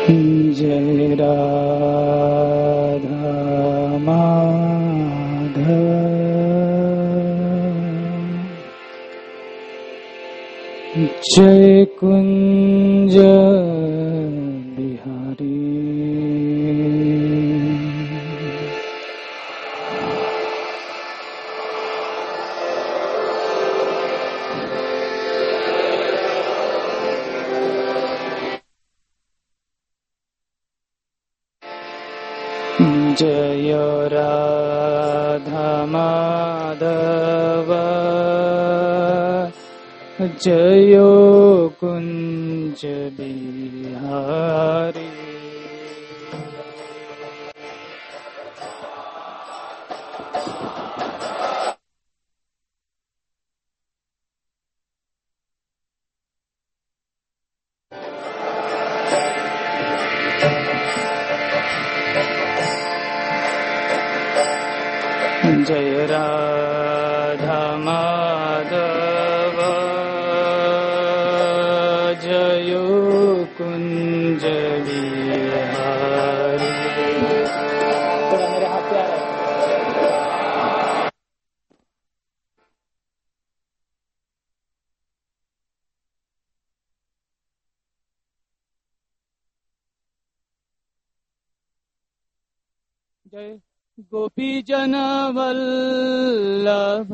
जय राधा माधव जय कुंज बिहारी जय राधा माधव जय कुंज बिहारी जय राधा माधव जय कुंज बिहारी। थोड़ा मेरे हाथ पे आ रहा है। जय गोपी जन वल्लभ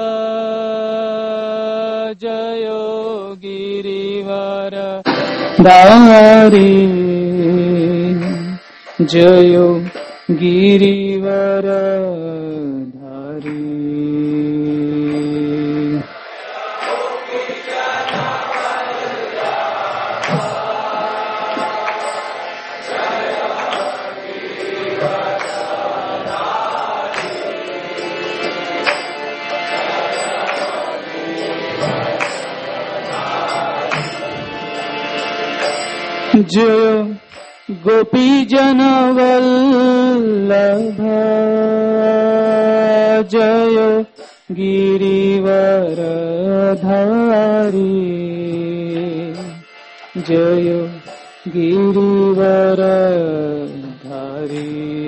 जयो गिरिवर धारी जयो गिरिवर धारी। जय गोपी जन वल्लभ जय गिरिवर धारी जय गिरिवर धारी।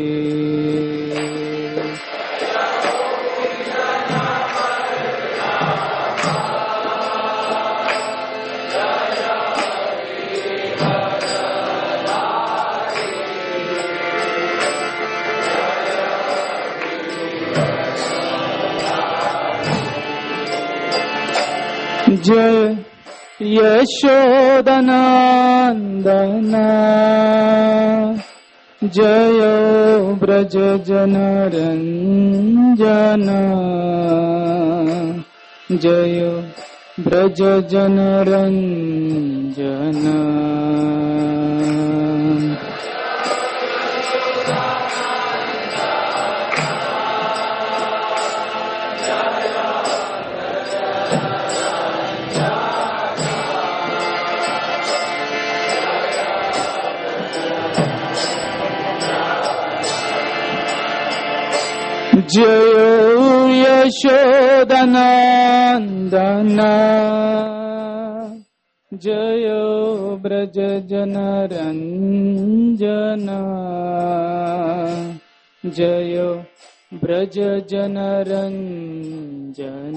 जय यशोदनंदन जय ब्रज जनरंजन जय ब्रज जनरंजन। जय यशोदनंदन जय ब्रज जनरंजन जय ब्रज जनरंजन।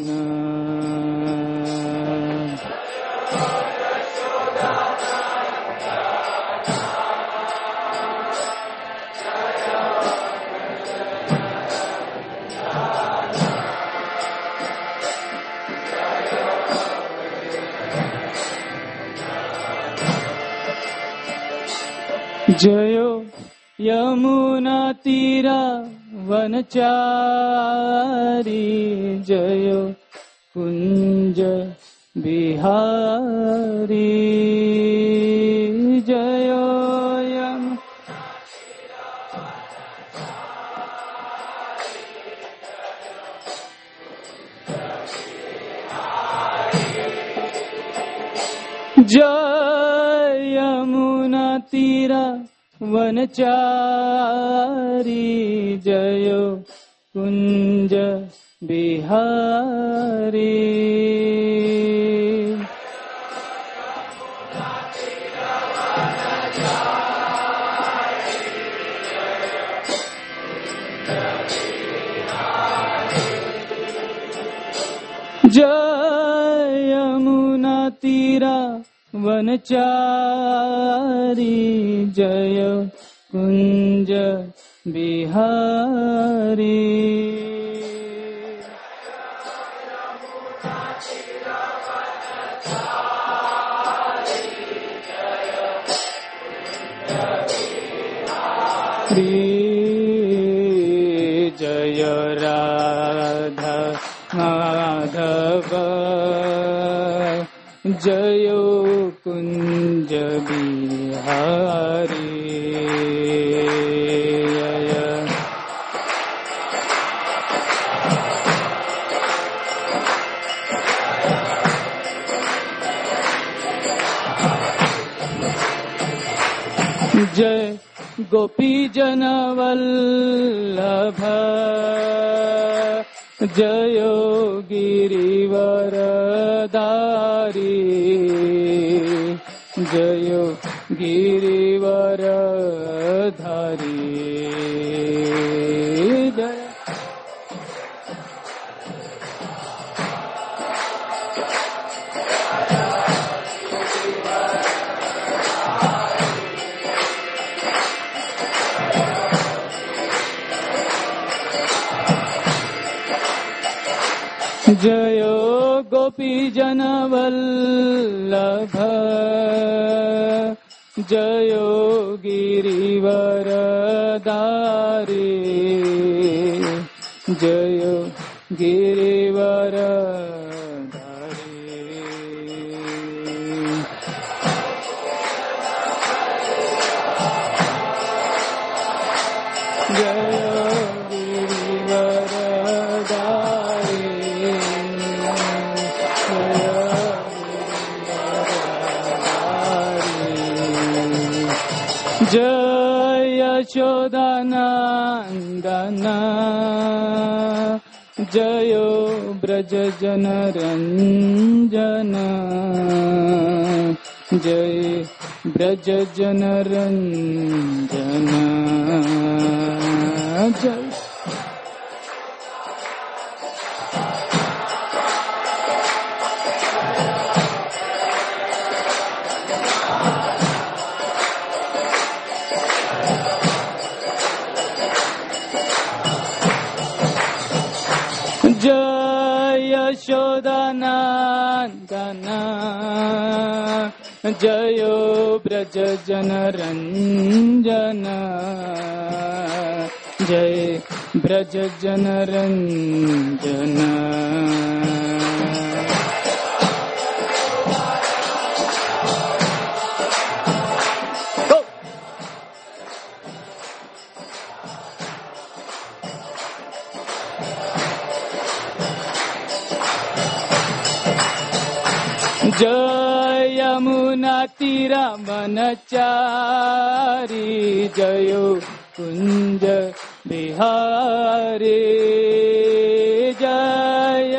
जयो यमुना तीरा वनचारी जयो कुंज बिहारी जयो जय यमुना तीरा वनचारी जयो कुंज बिहारी तीरा वनचारी जय कुंज बिहारी। जय राधा माधव जय कुंज बिहारी। जय गोपी जन वल्लभ जय गिरिवरधारी जय गिरिवरधारी। जय जय गोपी जन वल्लभ जय गिरिवरधारी जय गिरिवरधारी। जय जय यशोदानंदन जय ब्रज जन रंजन जय ब्रज जन रंजन। जय जय यशोदानंदन जय ब्रज जन रंजन जय ब्रज जन रंजन। जय यमुना तीरा वनचारी जय कुंज बिहारी जय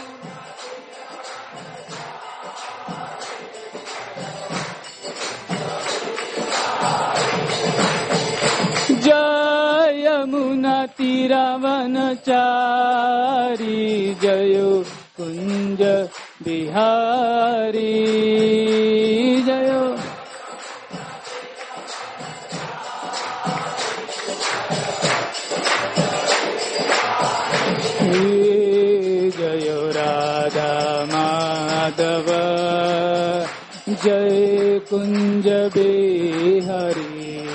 जय यमुना तीरा वनचारी जय कुंज बिहारी जय। जय राधा माधव जय कुंज बिहारी।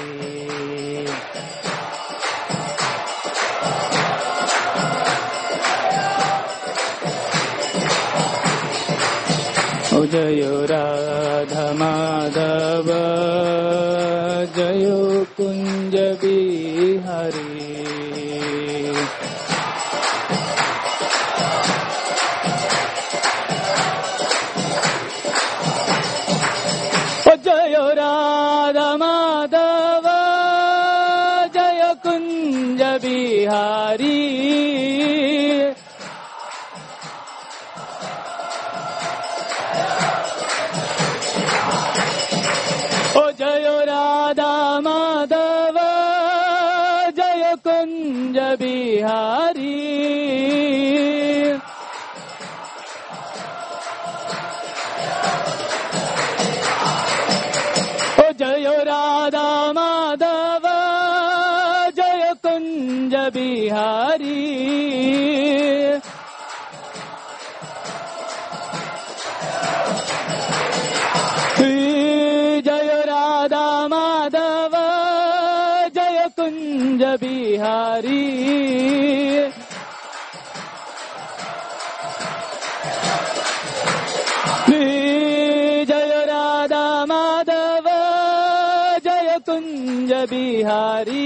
जय राधा माधव जय कुंज बिहारी। जय राधा माधव जय कुंज बिहारी। जय राधा माधव जय कुंज बिहारी। बिहारी जय राधा माधव जय कुंज बिहारी जय राधा माधव जय कुंज बिहारी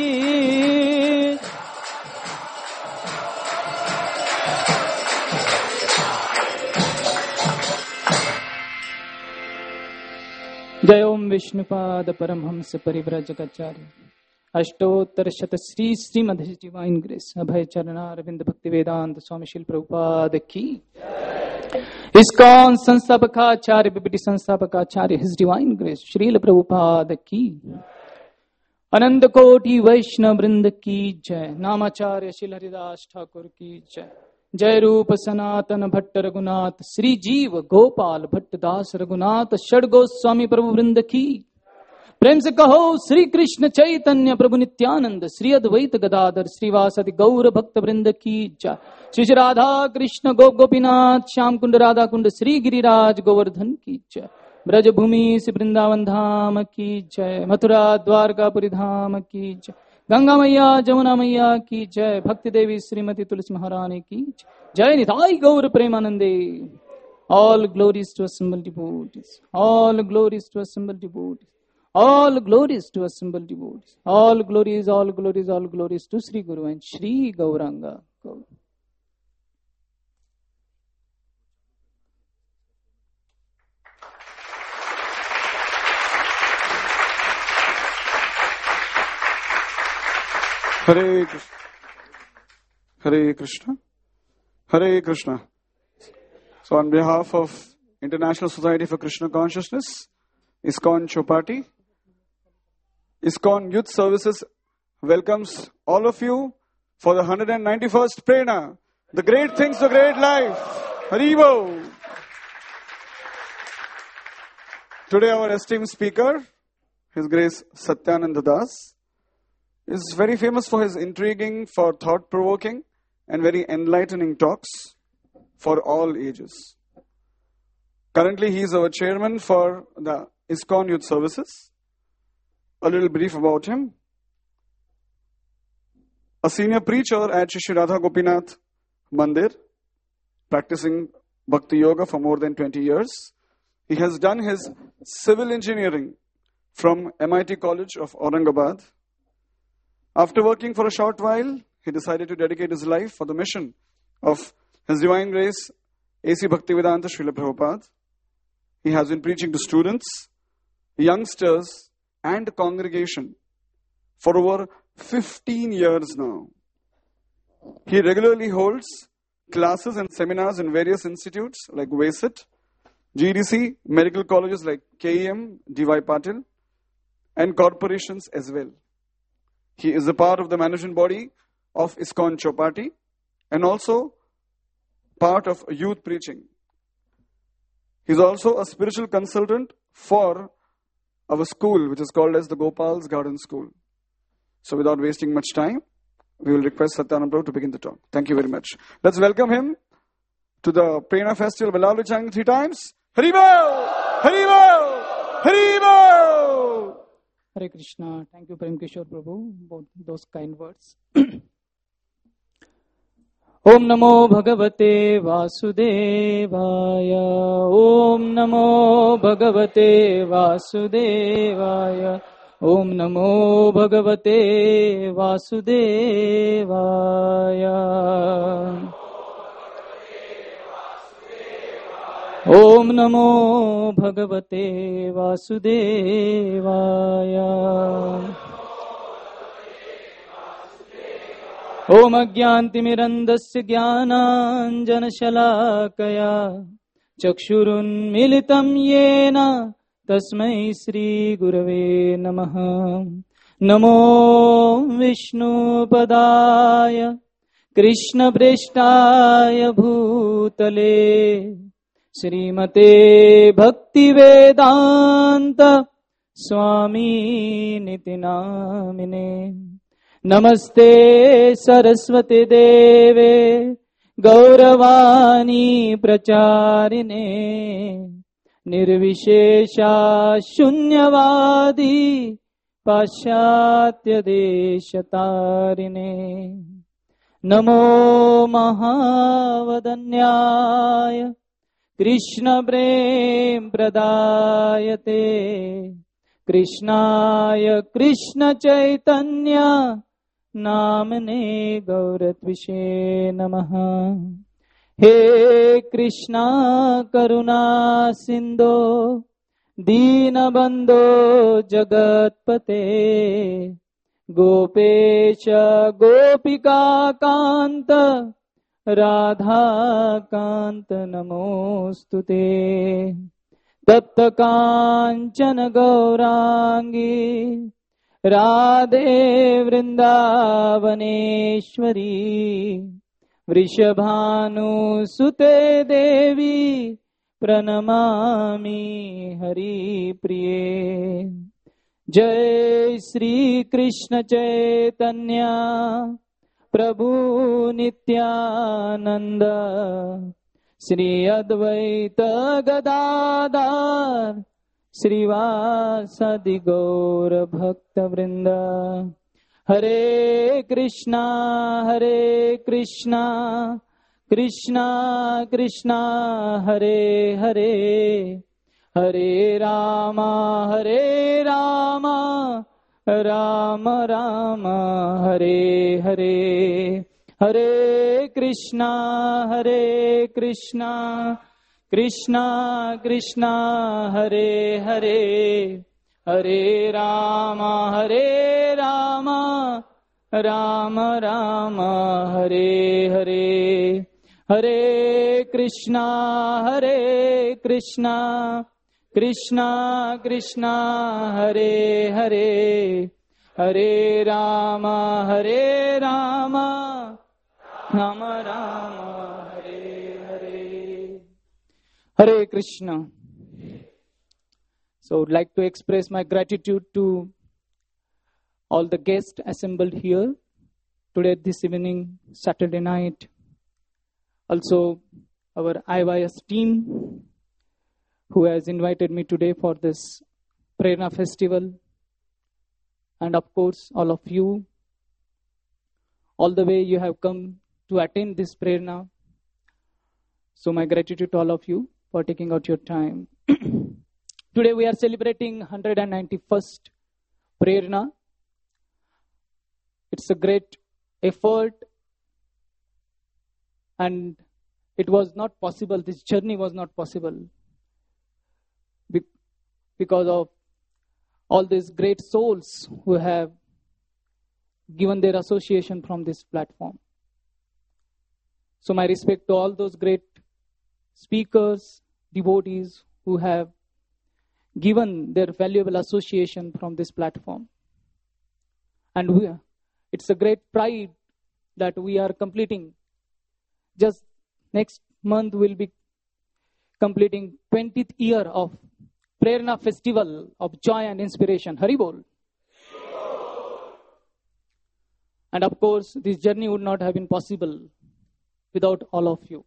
जय ओम विष्णुपाद परमहंस परिव्राजकाचार्य अष्टोत्तर शत श्री श्रीमद डिवाइन ग्रेस अभय चरणारविंद भक्ति वेदांत स्वामी श्रील प्रभुपाद की इस्कॉन संस्थापकाचार्य बीपीटी संस्थापकाचार्य his divine grace Srila Prabhupada की अनंत कोटि वैष्णव वृंद की जय नामाचार्य श्री हरिदास ठाकुर की जय जय रूप सनातन भट्ट रघुनाथ श्री जीव गोपाल भट्ट दास रघुनाथ षड गोस्वामी प्रभु वृंद की प्रेम से कहो श्री कृष्ण चैतन्य प्रभु नित्यानंद श्री अद्वैत गदाधर श्रीवासदि गौर भक्त वृंद की जय श्री राधा कृष्ण गोपीनाथ श्याम कुंड राधा कुंड श्री गिरिराज गोवर्धन की जय ब्रज भूमि से वृंदावन धाम की जय मथुरा द्वारकापुरी धाम की जय गंगा मैया जमुना मैया की जय भक्ति देवी श्रीमती तुलसी महारानी की जय निताई गौर प्रेमानंदे all glories to assembled devotees all glories to assembled devotees all glories to assembled devotees all glories to Sri Guru and Sri Gauranga Hare Krishna, Hare Krishna, Hare Krishna. So on behalf of International Society for Krishna Consciousness, ISKCON Chopati, ISKCON Youth Services welcomes all of you for the 191st Prerna, the great things, the great life. Haribo! Today our esteemed speaker, His Grace Satyananda Das, is very famous for his intriguing, for thought-provoking and very enlightening talks for all ages. Currently, he is our chairman for the ISKCON Youth Services. A little brief about him. A senior preacher at Shri Radha Gopinath Mandir, practicing Bhakti Yoga for more than 20 years. He has done his civil engineering from MIT College of Aurangabad. After working for a short while, he decided to dedicate his life for the mission of His Divine Grace A.C. Bhaktivedanta Srila Prabhupada. He has been preaching to students, youngsters and congregation for over 15 years now. He regularly holds classes and seminars in various institutes like VASIT, GDC, medical colleges like KEM, D.Y. Patil and corporations as well. He is a part of the management body of ISKCON Chopati and also part of youth preaching. He is also a spiritual consultant for our school, which is called as the Gopal's Garden School. So without wasting much time, we will request Satyananda Prabhu to begin the talk. Thank you very much. Let's welcome him to the Prerna Festival. Loudly chanting 3 times. Haribo! Haribo! Haribo! Hare Krishna. Thank you, Prem Kishore Prabhu, both those kind words. Om Namo Bhagavate Vasudevaya. Om Namo Bhagavate Vasudevaya. Om Namo Bhagavate Vasudevaya. Om Namo Bhagavate Vasudevaya. Om Agyantimirandasya Jnananjanashalakaya Chakshurunmilitam Yena Tasmai Shri Gurave Namaha. Namo Vishnu Padaya Krishna Prestaya Bhutale Srimate Bhakti Vedanta Swami Nitinamine नमस्ते सरस्वती देवे गौरवाणी प्रचारिणे निर्विशेषा शून्यवादी पाश्चात्य देशतारिणे नमो महावदन्याय कृष्ण प्रेम प्रदायते कृष्णाय कृष्ण चैतन्य नामने गौरत्विषे नमः। हे कृष्णा करुणा सिंधो दीनबंधो जगत्पते गोपेश गोपिका कांत राधा कांत नमोस्तुते तप्त कांचन गौरांगी राधे वृंदावनेश्वरी वृषभानुसुते देवी प्रणमामि हरिप्रिये। जय श्री कृष्ण चैतन्य प्रभु नित्यानंद श्री अद्वैत गदाधर श्रीवासदि गौर भक्त वृंद। हरे Krishna Krishna Krishna Hare Hare Hare Ram Ram Ram Hare Hare Hare Krishna Krishna Krishna Hare Hare Hare Ram Ram Ram Hare Hare Hare Krishna Krishna Krishna Hare Hare Hare Ram Ram Ram Hare Hare Hare Krishna. So I would like to express my gratitude to all the guests assembled here today this evening, Saturday night. Also our IYS team who has invited me today for this Prerna festival. And of course all of you, all the way you have come to attend this Prerna. So my gratitude to all of you for taking out your time. Today we are celebrating 191st Prerna. It's a great effort and it was not possible, this journey was not possible because of all these great souls who have given their association from this platform. So my respect to all those great speakers, devotees who have given their valuable association from this platform. And it's a great pride that we are completing. Just next month we'll be completing 20th year of Prerna Festival of Joy and Inspiration. Hari Bol. And of course, this journey would not have been possible without all of you.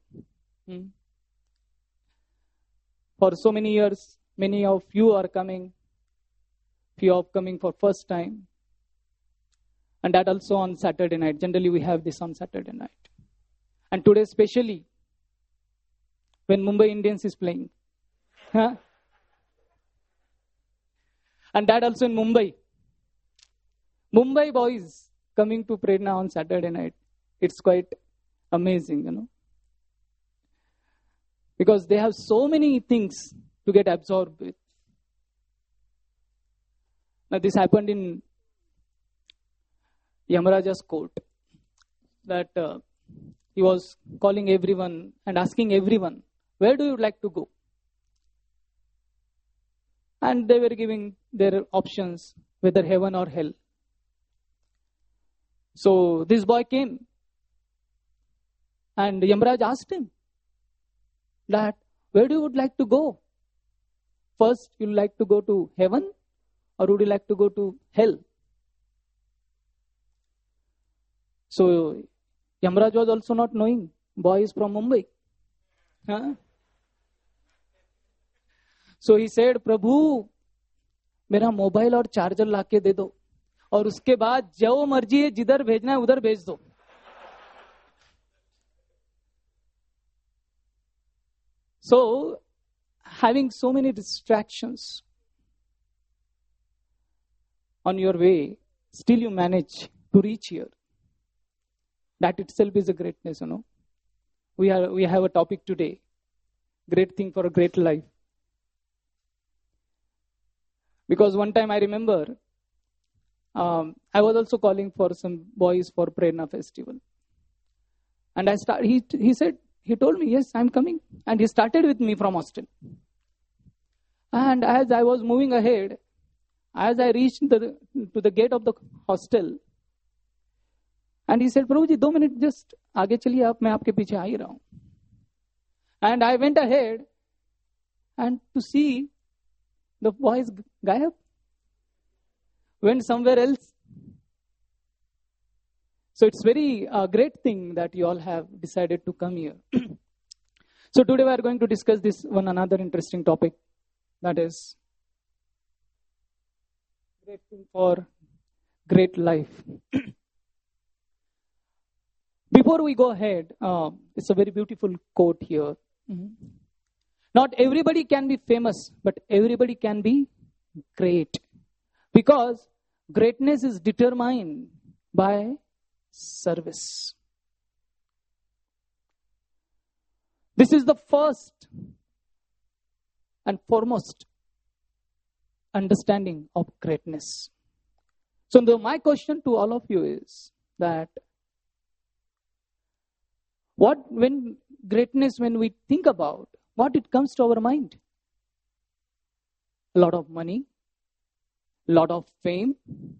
For so many years, many of you are coming, few are coming for first time. And that also on Saturday night. Generally, we have this on Saturday night. And today especially, when Mumbai Indians is playing. And that also in Mumbai. Mumbai boys coming to Prerna on Saturday night. It's quite amazing, you know. Because they have so many things to get absorbed with. Now this happened in Yamaraja's court. That he was calling everyone and asking everyone, where do you like to go? And they were giving their options, whether heaven or hell. So this boy came and Yamaraj asked him that, where do you would like to go? First, you would like to go to heaven or would you like to go to hell? So Yamraj was also not knowing boy is from Mumbai. Huh? So he said, प्रभु मेरा mobile और charger लाके दे दो और उसके बाद जो मर्जी है जिधर भेजना है उधर भेज दो. So having so many distractions on your way, still you manage to reach here. That itself is a greatness, you know. We have a topic today, great thing for a great life. Because one time I remember, I was also calling for some boys for Prerna Festival. And he told me, yes, I'm coming. And he started with me from hostel. And as I was moving ahead, as I reached to the gate of the hostel, and he said, Prabhuji, 2 minutes, just आगे चलिए आप, मैं आपके पीछे आ ही रहा हूँ. And I went ahead and to see the boys gayab, went somewhere else. So it's very great thing that you all have decided to come here. So today we are going to discuss this another interesting topic, that is great thing for great life. Before we go ahead, it's a very beautiful quote here. Not everybody can be famous, but everybody can be great. Because greatness is determined by service. This is the first and foremost understanding of greatness. So my question to all of you is that when we think about, what it comes to our mind? A lot of money, a lot of fame,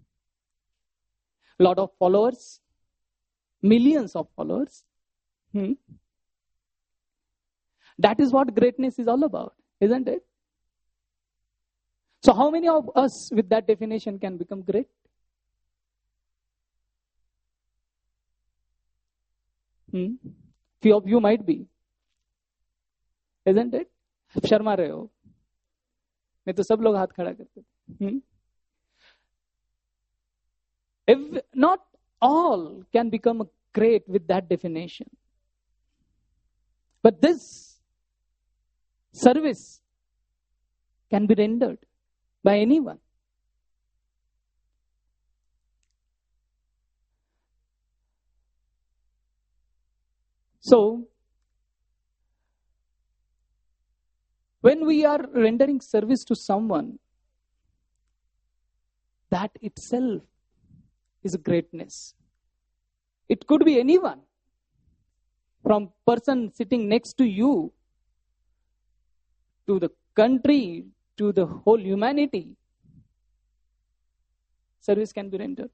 a lot of followers, millions of followers. That is what greatness is all about, isn't it? So how many of us with that definition can become great? Few of you might be, isn't it? आप शर्मा रहे हो, नहीं तो सब लोग हाथ खड़ा करते थे. Not all can become great with that definition. But this service can be rendered by anyone. So, when we are rendering service to someone, that itself is greatness. It could be anyone, from person sitting next to you, to the country, to the whole humanity. Service can be rendered.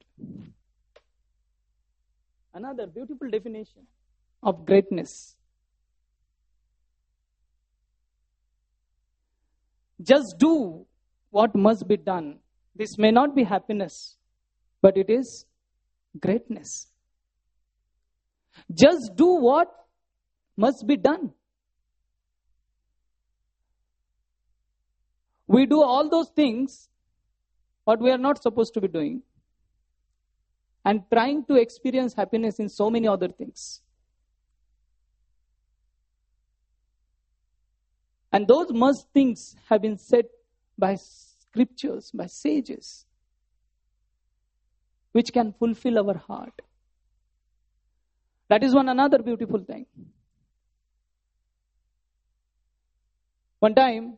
Another beautiful definition of greatness. Just do what must be done. This may not be happiness, but it is greatness. Just do what must be done. We do all those things what we are not supposed to be doing, and trying to experience happiness in so many other things. And those must things have been said by scriptures, by sages, which can fulfill our heart. That is one another beautiful thing. One time,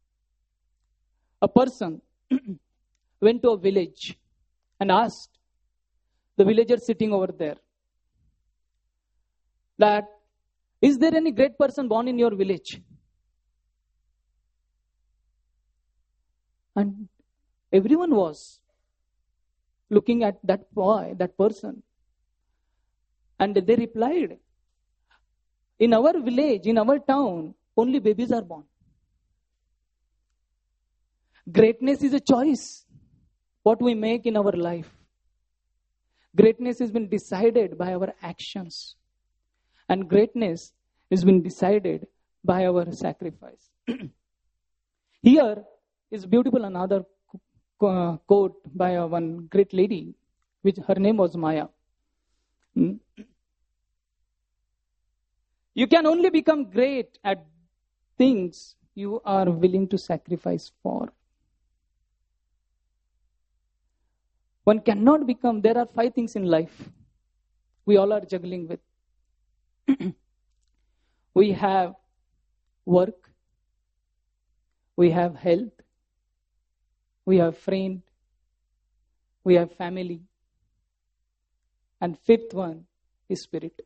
a person went to a village and asked the villager sitting over there that, is there any great person born in your village? And everyone was looking at that boy, that person. And they replied, in our village, in our town, only babies are born. Greatness is a choice, what we make in our life. Greatness has been decided by our actions. And greatness has been decided by our sacrifice. Here is beautiful another quote by one great lady, which her name was Maya. You can only become great at things you are willing to sacrifice for. One cannot become, there are 5 things in life we all are juggling with. We have work, we have health, we have friend, we have family, and 5th one is spirit.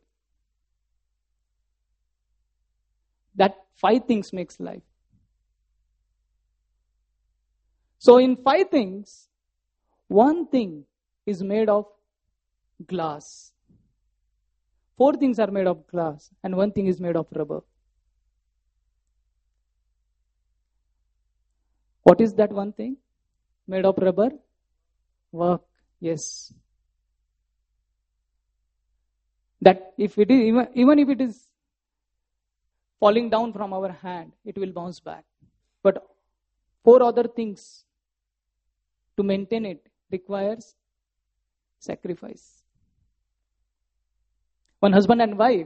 That 5 things makes life. So in 5 things, 1 thing is made of glass. 4 things are made of glass and 1 thing is made of rubber. What is that 1 thing? Made of rubber? Work. Yes. That if it is, even if it is falling down from our hand, it will bounce back. But 4 other things to maintain it requires sacrifice. One husband and wife,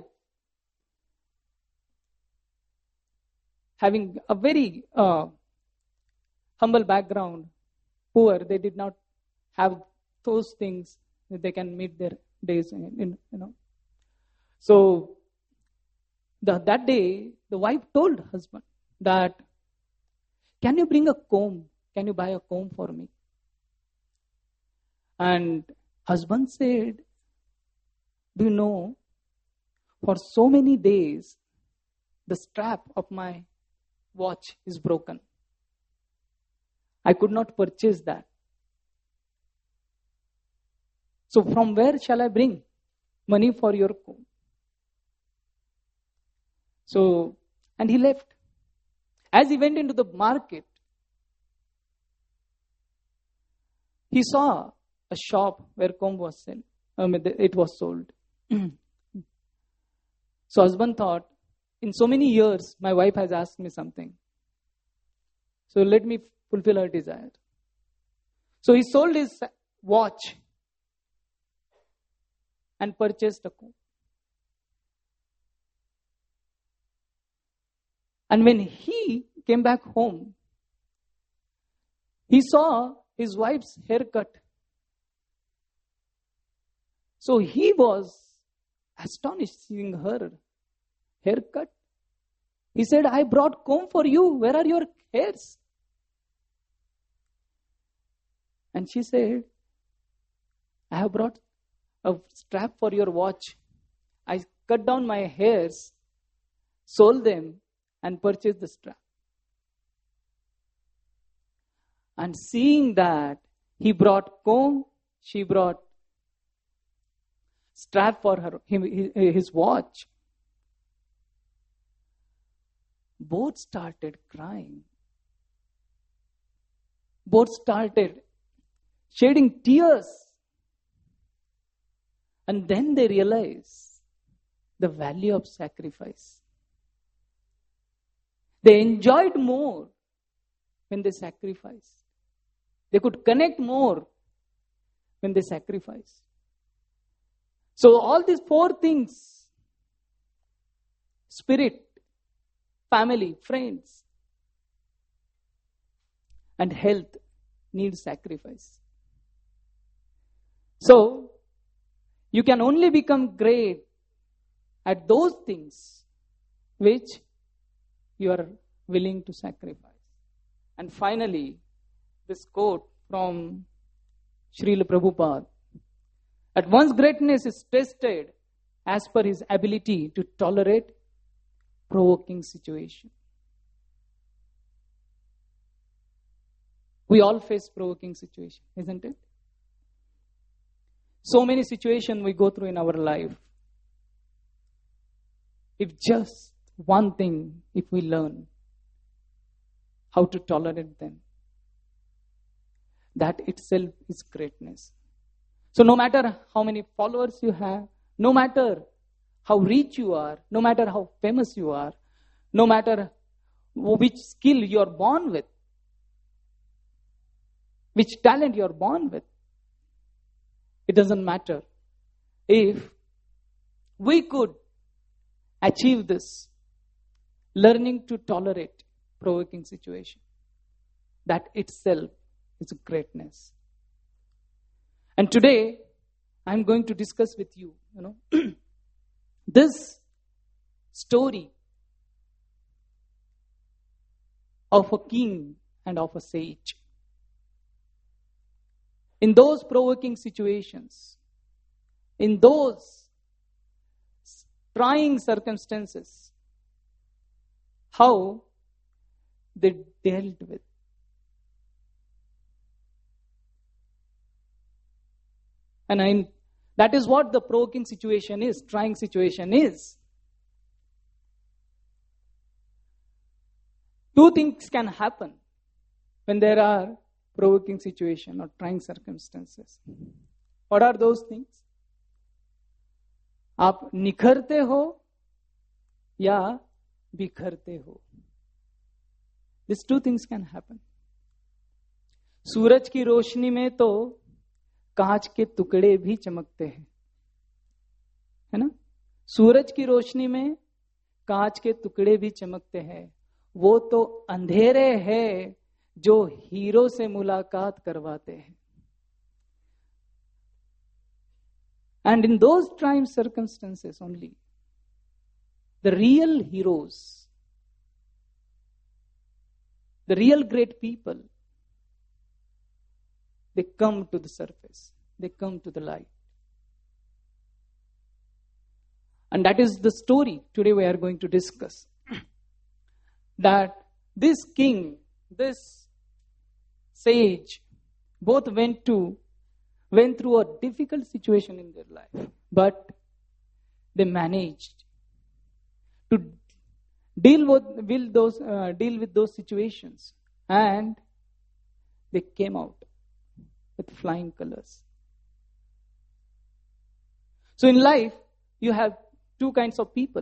having a very humble background, poor, they did not have those things that they can meet their days in. So that day, the wife told husband that, can you bring a comb? Can you buy a comb for me? And husband said, do you know, for so many days, the strap of my watch is broken. I could not purchase that. So from where shall I bring money for your comb? So, and he left. As he went into the market, he saw a shop where comb was sold. It was sold. So husband thought, in so many years, my wife has asked me something. So let me fulfill her desire. So he sold his watch and purchased a comb. And when he came back home, he saw his wife's haircut. So he was astonished seeing her haircut. He said, I brought comb for you. Where are your hairs? And she said, I have brought a strap for your watch. I cut down my hairs, sold them, and purchased the strap. And seeing that, he brought comb, she brought strap for her, his watch. Both started crying. Both started shedding tears. And then they realized the value of sacrifice. They enjoyed more when they sacrificed. They could connect more when they sacrificed. So all these 4 things, spirit, family, friends, and health, need sacrifice. So you can only become great at those things which you are willing to sacrifice. And finally, this quote from Srila Prabhupada. At one's greatness is tested as per his ability to tolerate provoking situation. We all face provoking situation, isn't it? So many situations we go through in our life. If just one thing, if we learn how to tolerate them, that itself is greatness. So no matter how many followers you have, no matter how rich you are, no matter how famous you are, no matter which skill you are born with, which talent you are born with, it doesn't matter. If we could achieve this, learning to tolerate provoking situation, that itself is a greatness. And today, I'm going to discuss with you, this story of a king and of a sage. In those provoking situations, in those trying circumstances, how they dealt with. And that is what the provoking situation is, trying situation is. Two things can happen when there are provoking situation or trying circumstances. What are those things? आप निखरते हो या बिखरते हो. These two things can happen. सूरज की रोशनी में तो कांच के टुकड़े भी चमकते हैं, है ना? सूरज की रोशनी में कांच के टुकड़े भी चमकते हैं. वो तो अंधेरे हैं जो हीरो से मुलाकात करवाते हैं. And in those trying circumstances only, the real heroes, the real great people, they come to the surface. They come to the light. And that is the story today we are going to discuss. That this king, this sage, both went through a difficult situation in their life, but they managed to deal with those situations, and they came out with flying colors. So in life, you have two kinds of people.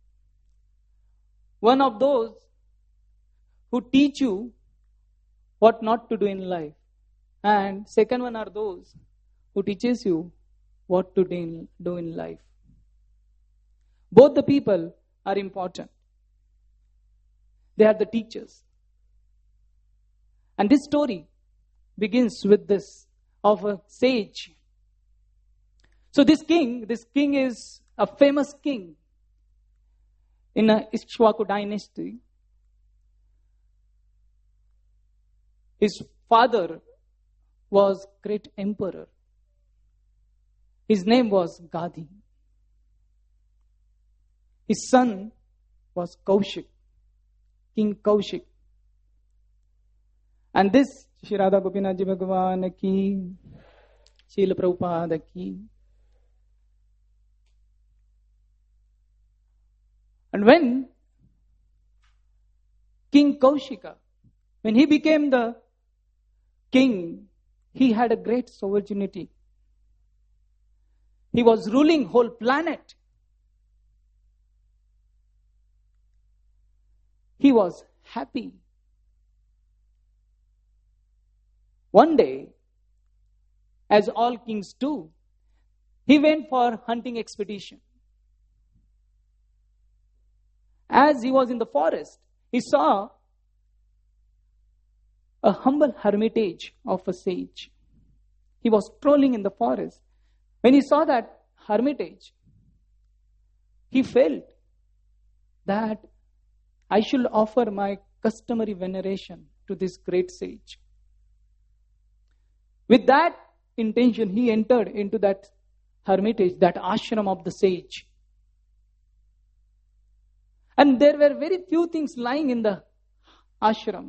One of those who teach you what not to do in life, and second one are those who teaches you what to do in life. Both the people are important. They are the teachers. And this story begins with this of a sage. So this king is a famous king in a Ikshwaku dynasty. His father was great emperor. His name was Gadhi. His son was Kaushik, King Kaushik. And this, Shri Radha Gopinath Ji Bhagwan ki, Srila Prabhupada ki. And when King Kaushika, when he became the king, he had a great sovereignty. He was ruling whole planet. He was happy. One day, as all kings do, he went for hunting expedition. As he was in the forest, he saw a humble hermitage of a sage. He was strolling in the forest. When he saw that hermitage, he felt that I should offer my customary veneration to this great sage. With that intention, he entered into that hermitage, that ashram of the sage. And there were very few things lying in the ashram.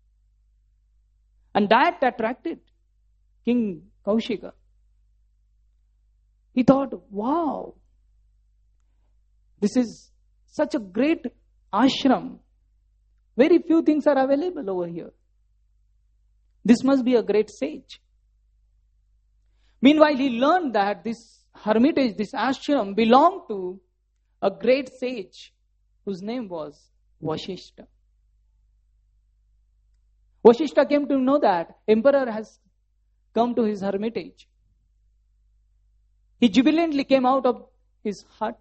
And that attracted King Kaushika. He thought, wow, this is such a great ashram. Very few things are available over here. This must be a great sage. Meanwhile, he learned that this hermitage, this ashram, belonged to a great sage whose name was Vashishta. Vashishta came to know that emperor has come to his hermitage. He jubilantly came out of his hut,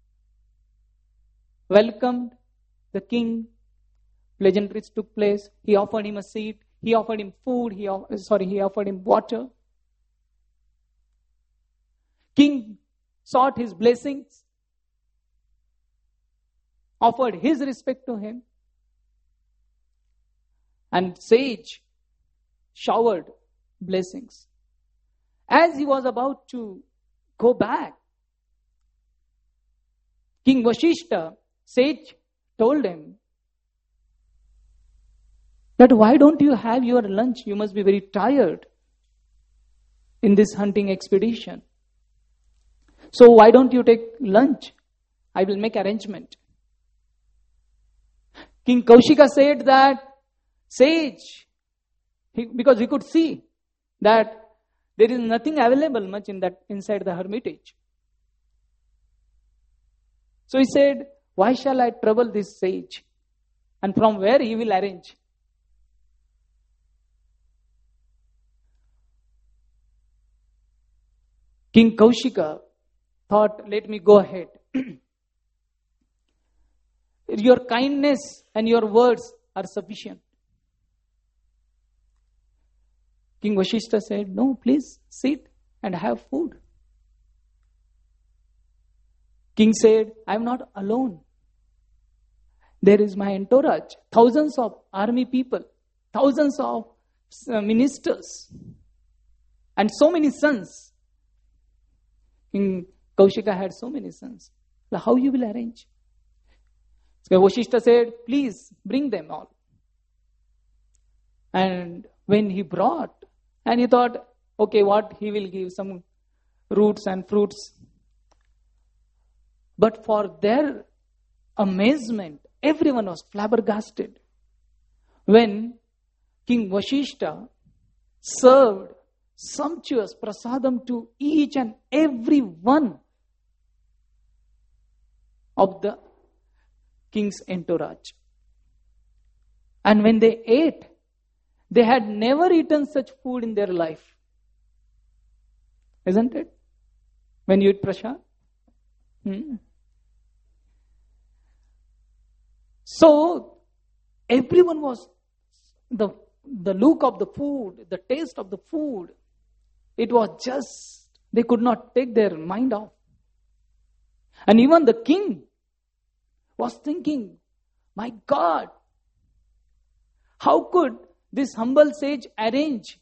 welcomed the king. Pleasantries took place. He offered him a seat. He offered him food. He offered him water. King sought his blessings, offered his respect to him, and sage showered blessings. As he was about to go back, King Vashishta, sage, told him that why don't you have your lunch? You must be very tired in this hunting expedition. So why don't you take lunch? I will make arrangement. King Kaushika said that sage, because he could see that there is nothing available much inside the hermitage. So he said, why shall I trouble this sage? And from where he will arrange? King Kaushika thought, let me go ahead. Your kindness and your words are sufficient. King Vashishta said, no, please sit and have food. King said, I am not alone. There is my entourage, thousands of army people, thousands of ministers, and so many sons. King Kaushika had so many sons. So how you will arrange? So Vashishta said, please bring them all. And when he brought, and he thought, okay, what he will give? Some roots and fruits. But for their amazement, everyone was flabbergasted when King Vashishta served sumptuous prasadam to each and every one of the king's entourage. And when they ate, they had never eaten such food in their life. Isn't it? When you eat prasad. So, everyone was, the look of the food, the taste of the food, it was just, they could not take their mind off. And even the king was thinking, my God, how could this humble sage arrange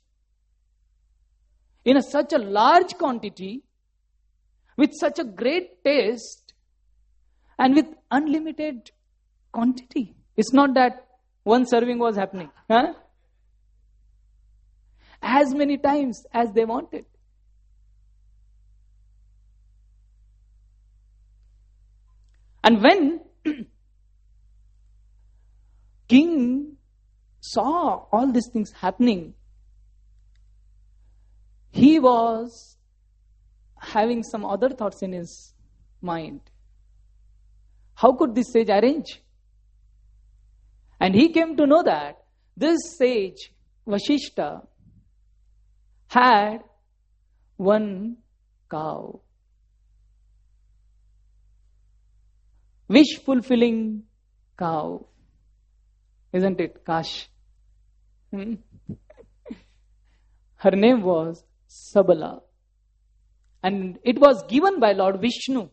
in such a large quantity, with such a great taste, and with unlimited quantity? It's not that one serving was happening. As many times as they wanted. And when king saw all these things happening, he was having some other thoughts in his mind. How could this sage arrange? And he came to know that this sage, Vashishta, had one cow. Wish-fulfilling cow. Isn't it? Kash. Her name was Sabala. And it was given by Lord Vishnu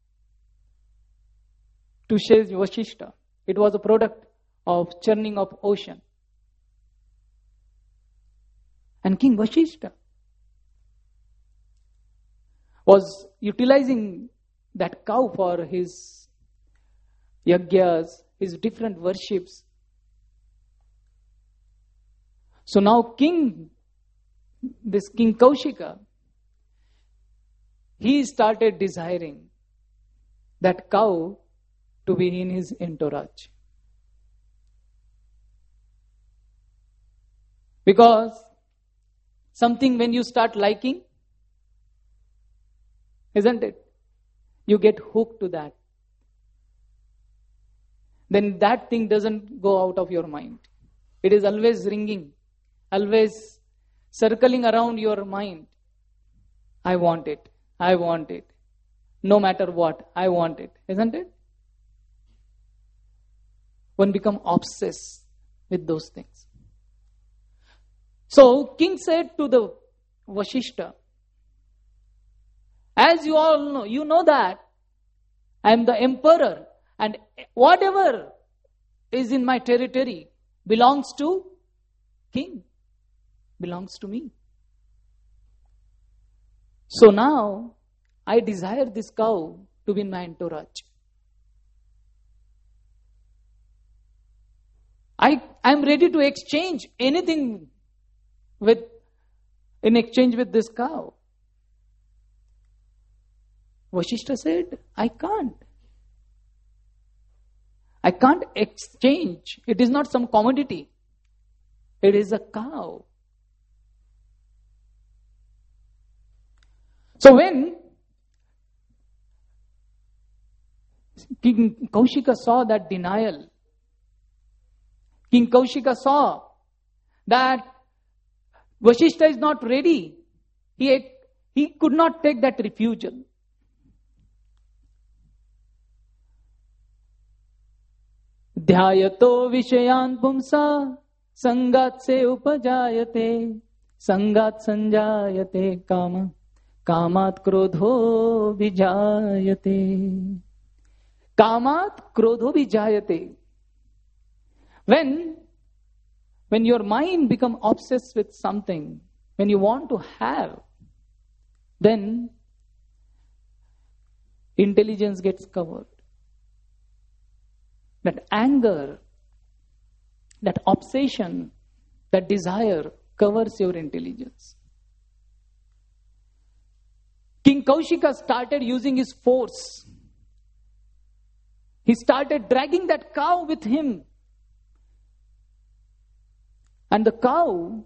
to sage Vashishta. It was a product of churning of ocean. And King Vashishta was utilizing that cow for his yagyas, his different worships. So now this King Kaushika, he started desiring that cow to be in his entourage. Because something when you start liking, Isn't it? You get hooked to that. Then that thing doesn't go out of your mind. It is always ringing, always circling around your mind. I want it. I want it. No matter what, I want it. Isn't it? One become obsessed with those things. So king said to the Vashishta, as you all know, you know that I am the emperor and whatever is in my territory belongs to king, belongs to me. So now I desire this cow to be in my entourage. I am ready to exchange anything in exchange with this cow. Vashishta said, I can't. I can't exchange. It is not some commodity. It is a cow. So when King Kaushika saw that denial, King Kaushika saw that Vashishta is not ready, he could not take that refusal. ध्यायतो विषयान् पुंसा संगात से उपजायते संगात संजायते काम कामात् क्रोधो विजायते कामात् क्रोधो विजायते. When your mind become obsessed with something, when you want to have, then intelligence gets covered. That anger, that obsession, that desire covers your intelligence. King Kaushika started using his force. He started dragging that cow with him. And the cow,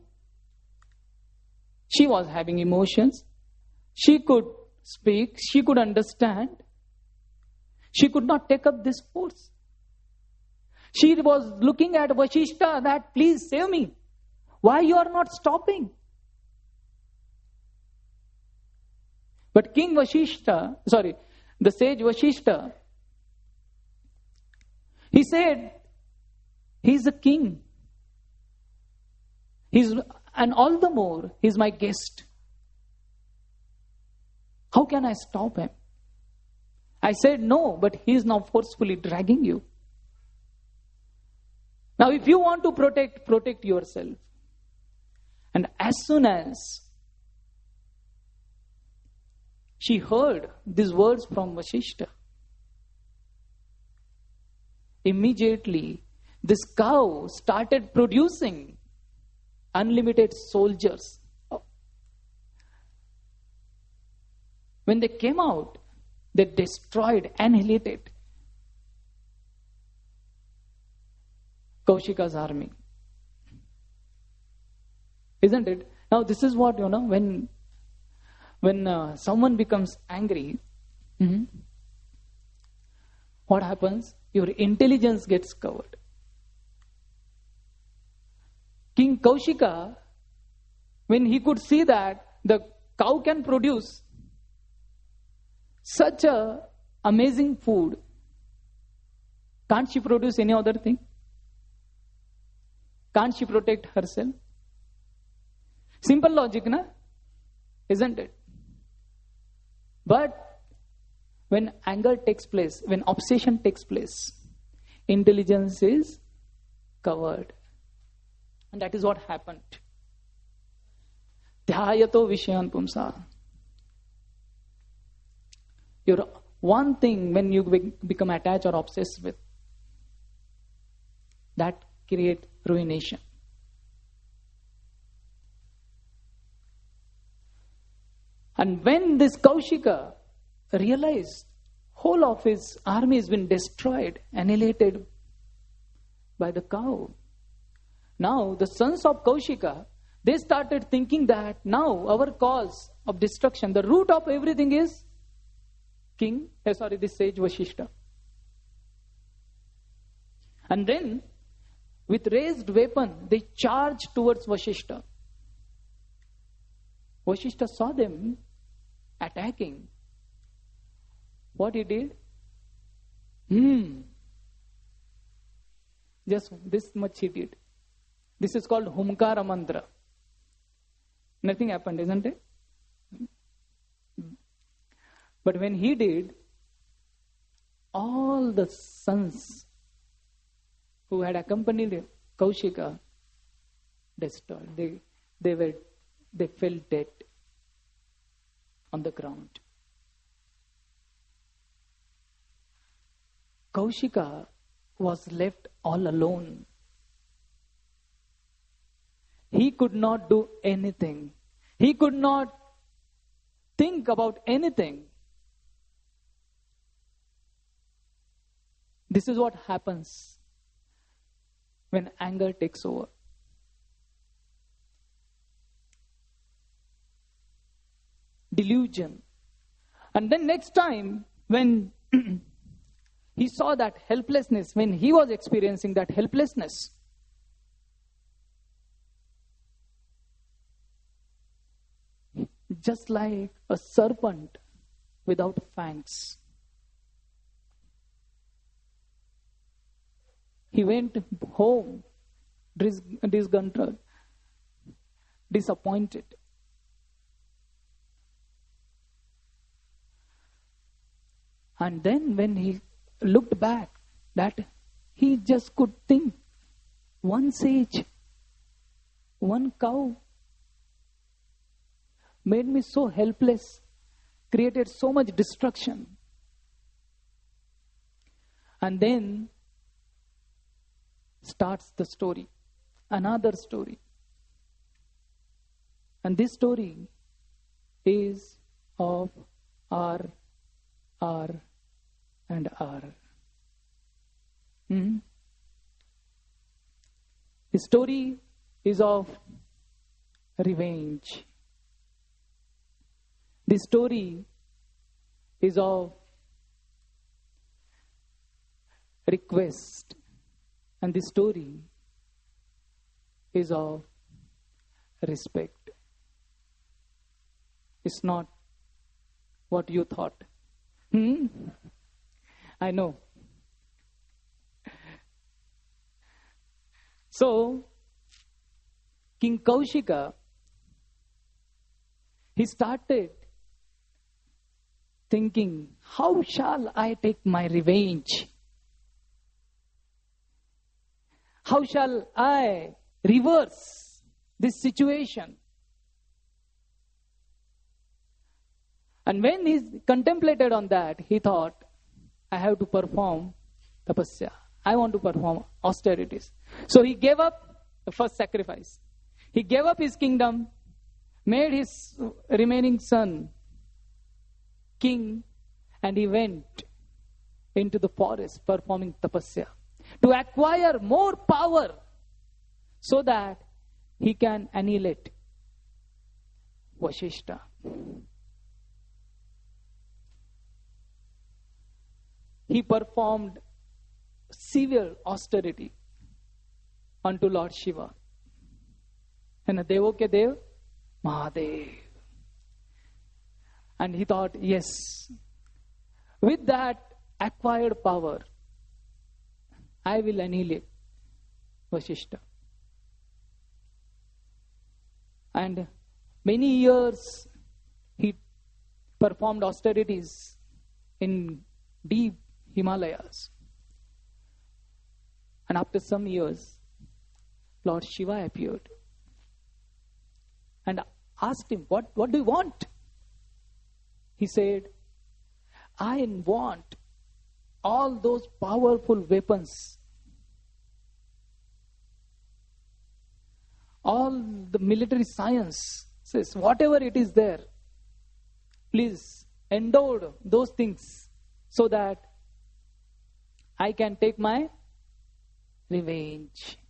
she was having emotions. She could speak. She could understand. She could not take up this force. She was looking at Vashishta that, please save me. Why you are not stopping? But the sage Vashishta, he said, he's a king. And all the more, he's my guest. How can I stop him? I said no, but he is now forcefully dragging you. Now, if you want to protect yourself. And as soon as she heard these words from Vashishta, immediately this cow started producing unlimited soldiers. When they came out, they destroyed, annihilated Kaushika's army. Isn't it? Now this is what, when someone becomes angry, what happens? Your intelligence gets covered. King Kaushika, when he could see that the cow can produce such a amazing food, can't she produce any other thing? Can't she protect herself? Simple logic, na? Isn't it? But when anger takes place, when obsession takes place, intelligence is covered. And that is what happened. Dhyayato vishayan pumsa. Your one thing when you become attached or obsessed with, that creates ruination. And when this Kaushika realized whole of his army has been destroyed, annihilated by the cow, now the sons of Kaushika, they started thinking that now our cause of destruction, the root of everything is this sage Vashishta. And then, with raised weapon, they charged towards Vashishta. Vashishta saw them attacking. What he did? Just this much he did. This is called Humkara Mantra. Nothing happened, isn't it? But when he did, all the sons who had accompanied Kaushika destroyed. They fell dead on the ground. Kaushika was left all alone. He could not do anything. He could not think about anything. This is what happens when anger takes over. Delusion. And then next time when he saw that helplessness, when he was experiencing that helplessness, just like a serpent without fangs, he went home disgruntled, disappointed. And then when he looked back, that he just could think, one sage, one cow made me so helpless, created so much destruction. And then starts the story, another story. And this story is of R, and R. The story is of revenge. The story is of request. And the story is of respect. It's not what you thought. I know. So, King Kaushika, he started thinking, how shall I take my revenge? How shall I reverse this situation? And when he contemplated on that, he thought, I have to perform tapasya. I want to perform austerities. So he gave up the first sacrifice. He gave up his kingdom, made his remaining son king, and he went into the forest performing tapasya to acquire more power so that he can annihilate Vashishta. He performed severe austerity unto Lord Shiva. And Devo ke Dev, Mahadev. And he thought, yes, with that acquired power, I will annihilate Vashishta. And many years he performed austerities in deep Himalayas. And after some years, Lord Shiva appeared and asked him, what do you want? He said, I want all those powerful weapons, all the military science, says whatever it is there, please endow those things so that I can take my revenge.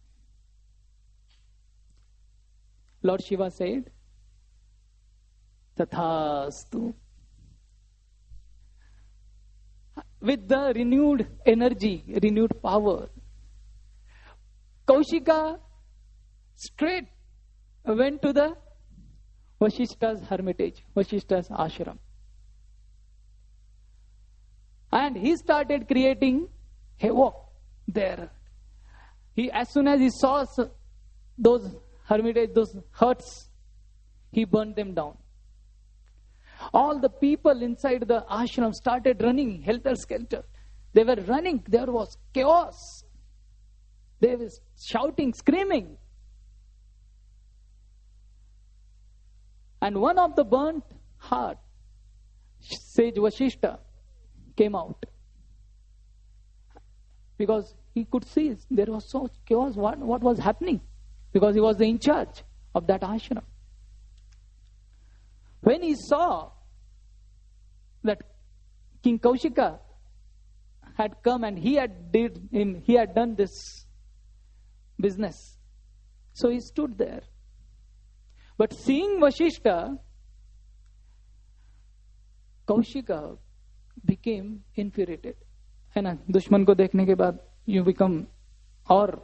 Lord Shiva said, Tathastu. with the renewed energy, renewed power, Kaushika straight went to the Vashishta's hermitage, Vashishta's ashram. And he started creating havoc there. As soon as he saw those hermitage, those huts, he burned them down. All the people inside the ashram started running helter-skelter. They were running. There was chaos. They were shouting, screaming. And one of the burnt heart, sage Vashishta, came out. Because he could see there was so chaos, what was happening. Because he was in charge of that ashram. When he saw that King Kaushika had come and he had done this business, so he stood there. But seeing Vashishta, Kaushika became infuriated. है ना, दुश्मन को देखने के बाद you become or.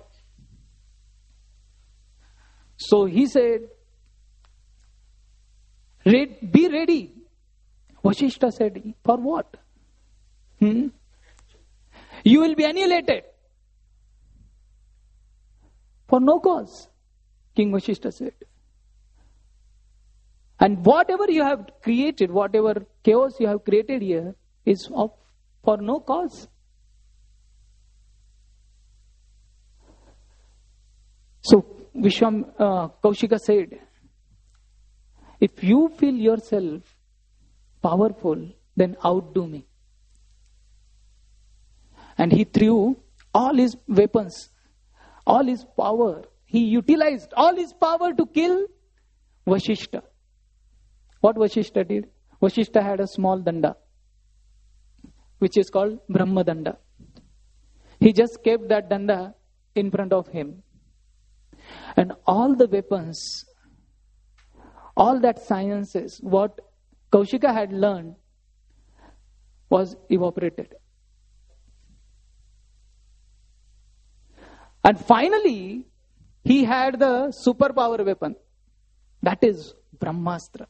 So he said, be ready. Vashishta said, for what? You will be annihilated. For no cause, King Vashishta said. And whatever you have created, whatever chaos you have created here is for no cause. So Kaushika said, if you feel yourself powerful, then outdo me. And he threw all his weapons, all his power. He utilized all his power to kill Vashishta. What Vashishta did? Vashishta had a small danda, which is called Brahma Danda. He just kept that danda in front of him. And all the weapons, all that sciences, what Kaushika had learned was evaporated. And finally, he had the superpower weapon. That is Brahmastra.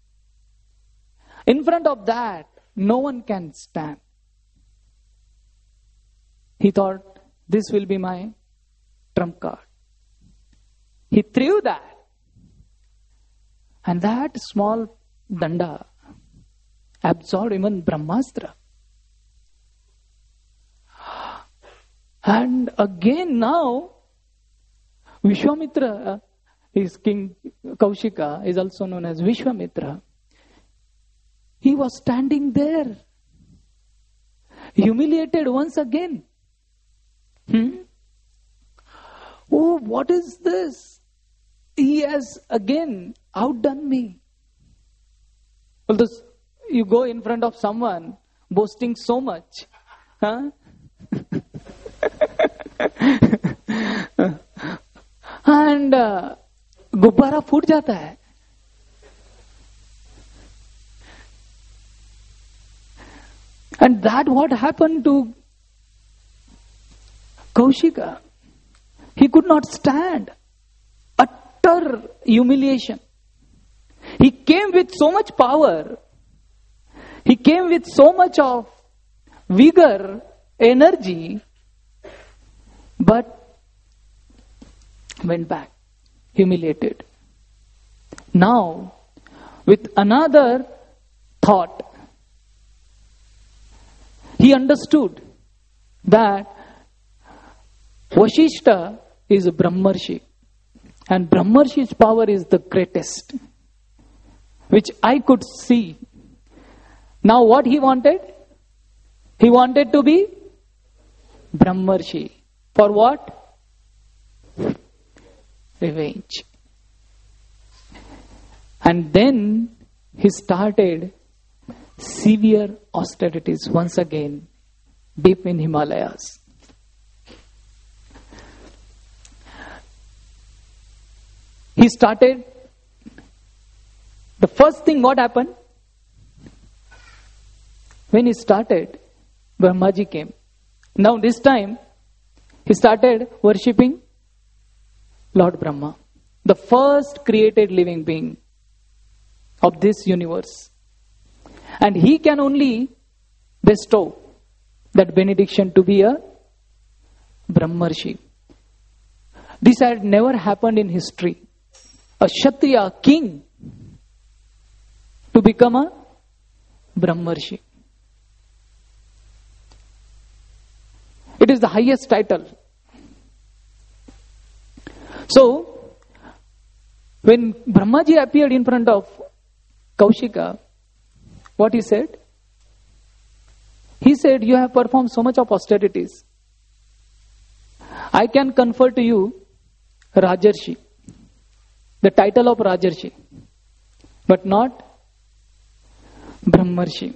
In front of that, no one can stand. He thought, this will be my trump card. He threw that. And that small danda absorbed even Brahmastra. And again now, Vishwamitra, his king Kaushika, is also known as Vishwamitra. He was standing there, humiliated once again. Oh, what is this? He has again outdone me. Well, you go in front of someone boasting so much. Huh? And गुब्बारा फूट जाता है. And that what happened to Kaushika. He could not stand. Utter humiliation. He came with so much power. He came with so much of vigor, energy, but went back, humiliated. Now, with another thought, he understood that Vashishta is a Brahmarshi, and Brahmarshi's power is the greatest, which I could see. Now what he wanted? He wanted to be Brahmarshi. For what? Revenge. And then he started severe austerities once again, deep in Himalayas. He started, the first thing what happened? When he started, Brahmaji came. Now this time, he started worshipping Lord Brahma, the first created living being of this universe. And he can only bestow that benediction to be a Brahmarshi. This had never happened in history. A Kshatriya king to become a Brahmarshi. It is the highest title. So, when Brahmaji appeared in front of Kaushika, what he said? He said, you have performed so much of austerities. I can confer to you Rajarshi, the title of Rajarshi, but not Brahmarshi.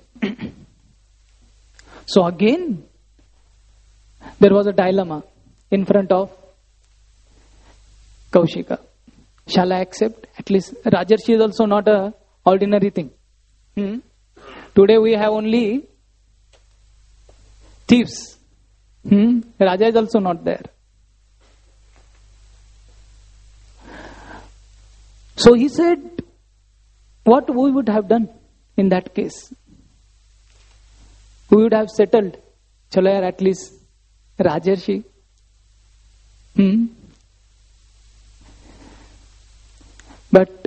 So again, there was a dilemma in front of Kaushika. Shall I accept? At least Rajarshi is also not a ordinary thing. Today we have only thieves. Raja is also not there. So he said, what we would have done in that case? We would have settled, chalo yaar, at least Rajarshi. But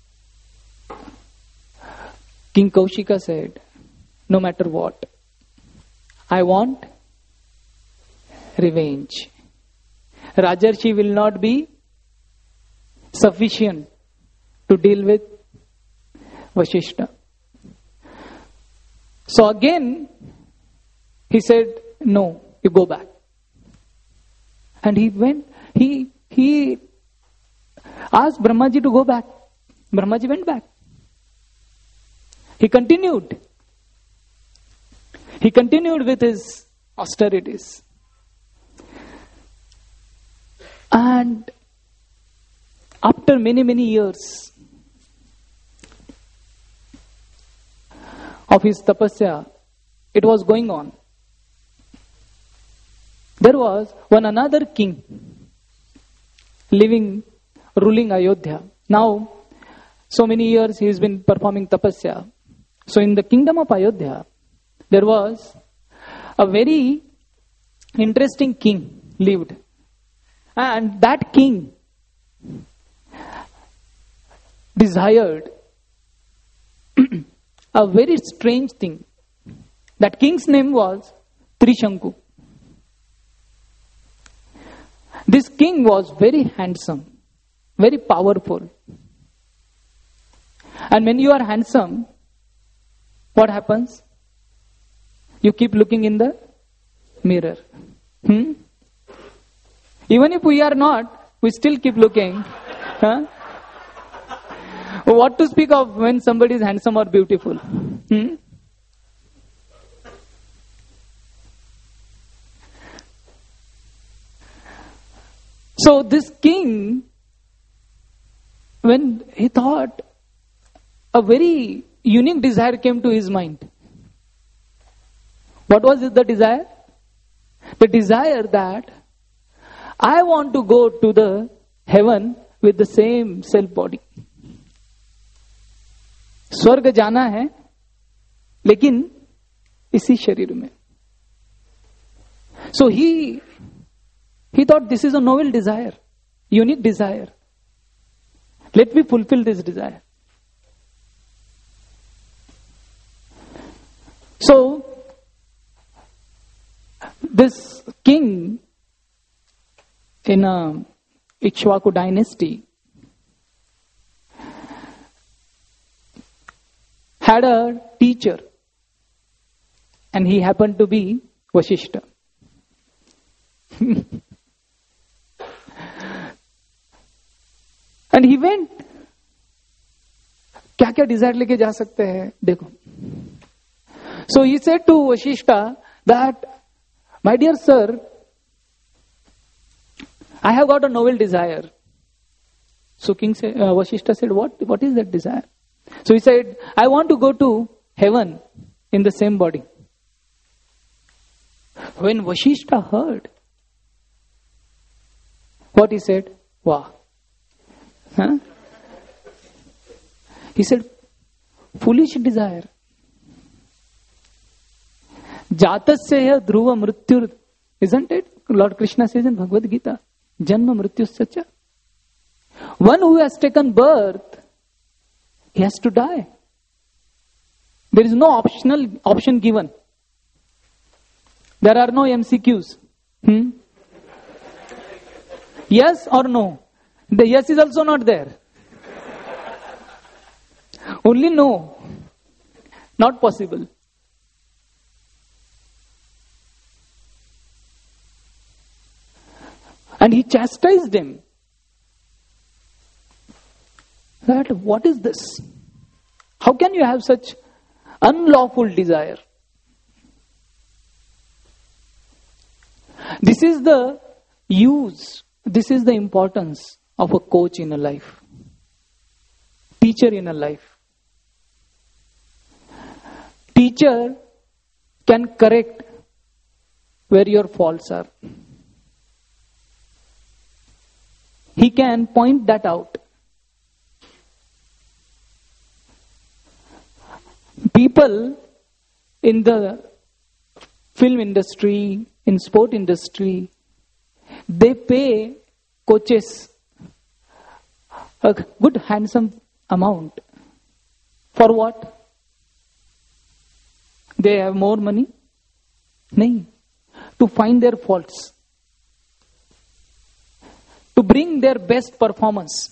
King Kaushika said, no matter what, I want revenge. Rajarshi will not be sufficient to deal with Vashishta. So again, he said, no, you go back. And he went, he asked Brahmaji to go back. Brahmaji went back. He continued. He continued with his austerities. And after many, many years of his tapasya, it was going on. There was one another king ruling Ayodhya. Now, so many years he has been performing tapasya. So in the kingdom of Ayodhya, there was a very interesting king lived. And that king desired a very strange thing. That king's name was Trishanku. This king was very handsome, very powerful. And when you are handsome, what happens? You keep looking in the mirror. Even if we are not, we still keep looking. What to speak of when somebody is handsome or beautiful? So this king, when he thought, a very unique desire came to his mind. What was the desire? The desire that I want to go to the heaven with the same self body. स्वर्ग जाना है, लेकिन इसी शरीर में. So he thought this is a novel desire, unique desire. Let me fulfill this desire. So this king in a Ikshvaku dynasty had a teacher, and he happened to be Vashishta. And he went. क्या क्या Dzire लेके जा सकते हैं देखो. So he said to Vashishta that, my dear sir, I have got a novel desire. So Vashishta said, what is that desire? So he said, I want to go to heaven in the same body. When Vashishta heard, what he said? Wow. Huh? He said, foolish desire. Jatasya dhruva mrityur. Isn't it? Lord Krishna says in Bhagavad Gita, Janma mrityusya. One who has taken birth, he has to die. There is no option given. There are no MCQs. Yes or no? The yes is also not there. Only no. Not possible. And he chastised him. That, what is this? How can you have such unlawful desire? This is the use, this is the importance of a coach in a life, teacher in a life. Teacher can correct where your faults are. He can point that out. People in the film industry, in sport industry, they pay coaches a good handsome amount. For what? They have more money? No. To find their faults. To bring their best performance.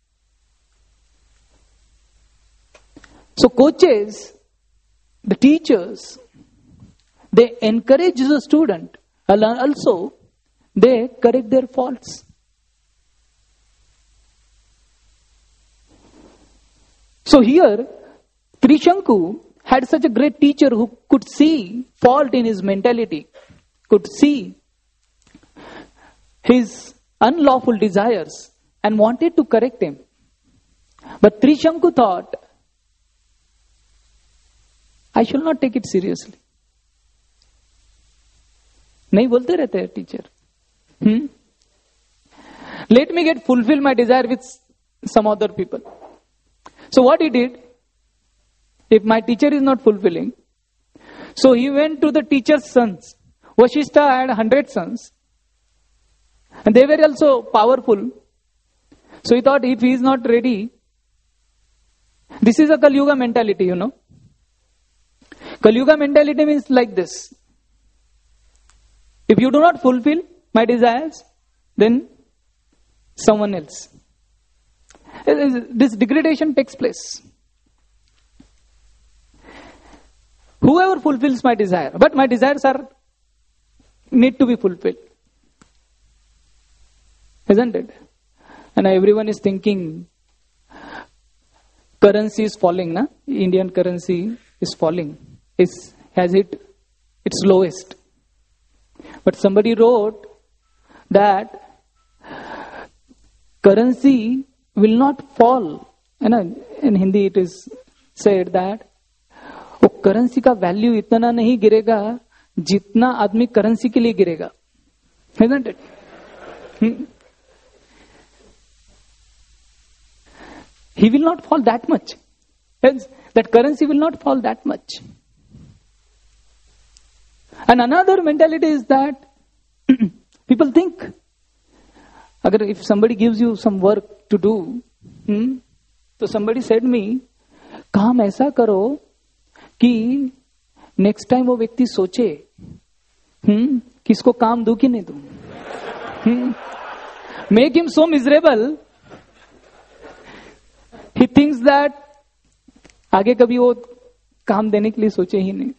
So coaches, the teachers, they encourage the student. Also, they correct their faults. So here, Trishanku had such a great teacher who could see fault in his mentality, could see his unlawful desires and wanted to correct him. But Trishanku thought, I shall not take it seriously. नहीं बोलते रहते हैं teacher. Let me get fulfill my desire with some other people. So what he did, if my teacher is not fulfilling, so he went to the teacher's sons. Vashishta had 100 sons. And they were also powerful. So he thought, if he is not ready, this is a Kali Yuga mentality, you know. Kali Yuga mentality means like this. If you do not fulfill my desires, then someone else. This degradation takes place. Whoever fulfills my desire, but my desires need to be fulfilled. Isn't it? And everyone is thinking, currency is falling, na? Indian currency is falling. Has hit its lowest. But somebody wrote that currency will not fall. In Hindi it is said that वो currency का value इतना नहीं गिरेगा जितना आदमी currency के लिए गिरेगा. Isn't it? He will not fall that much. That currency will not fall that much. And another mentality is that people think, if somebody gives you some work to do, so somebody said me, काम ऐसा करो कि next time वो व्यक्ति सोचे कि इसको काम दूं कि नहीं दूं. Make him so miserable, he thinks that आगे कभी वो काम देने के लिए सोचे ही नहीं.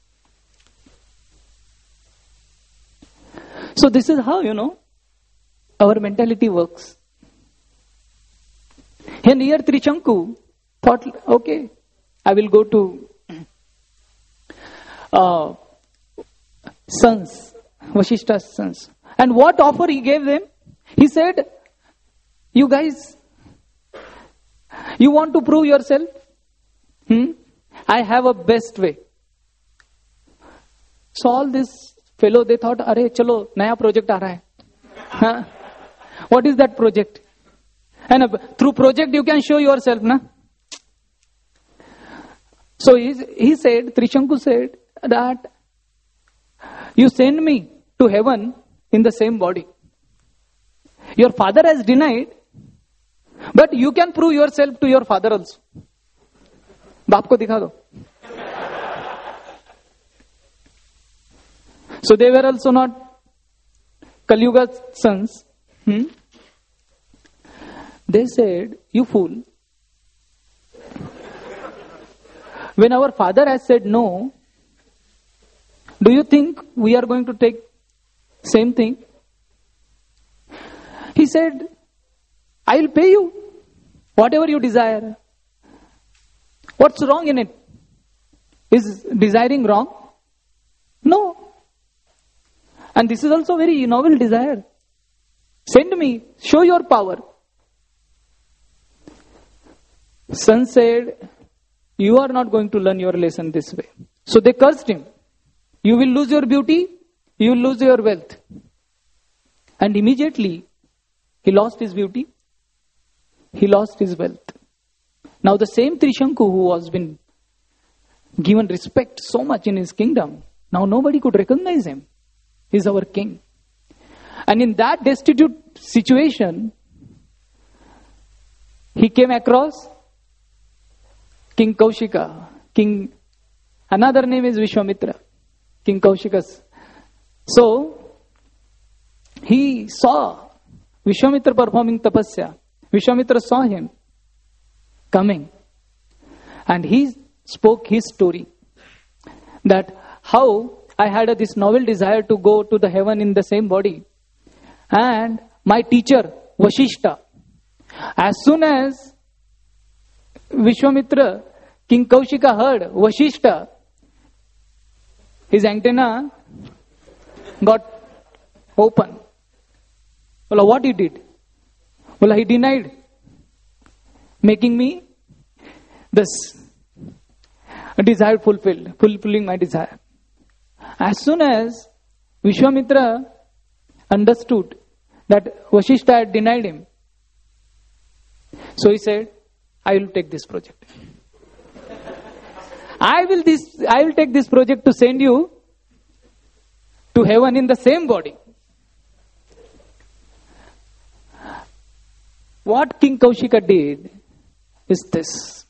So this is how, our mentality works. And here Trishanku thought, okay, I will go to sons, Vashishta's sons. And what offer he gave them? He said, you guys, you want to prove yourself? I have a best way. So all these fellow, they thought, अरे चलो नया project आ रहा है. Huh? What is that project? And through project you can show yourself, na? So he said, Trishanku said that you send me to heaven in the same body. Your father has denied, but you can prove yourself to your father also. बाप को दिखा दो. So they were also not Kaliyuga's sons. They said, you fool. When our father has said no, do you think we are going to take same thing? He said, I will pay you whatever you desire. What's wrong in it? Is desiring wrong? No. And this is also very noble desire. Send me, show your power. Son said, you are not going to learn your lesson this way. So they cursed him. You will lose your beauty, you will lose your wealth. And immediately, he lost his beauty, he lost his wealth. Now the same Trishanku who has been given respect so much in his kingdom, now nobody could recognize him. He's our king. And in that destitute situation, he came across King Kaushika. Another name is Vishwamitra. King Kaushika's. So, he saw Vishwamitra performing tapasya. Vishwamitra saw him coming. And he spoke his story. That how I had this novel desire to go to the heaven in the same body. And my teacher, Vashishta, as soon as Vishwamitra, King Kaushika heard Vashishta, his antenna got open. Well, what he did? Well, he denied making me this desire fulfilling my desire. As soon as Vishwamitra understood that Vashishta had denied him, so he said, I will take this project. I will take this project to send you to heaven in the same body. What King Kaushika did is this.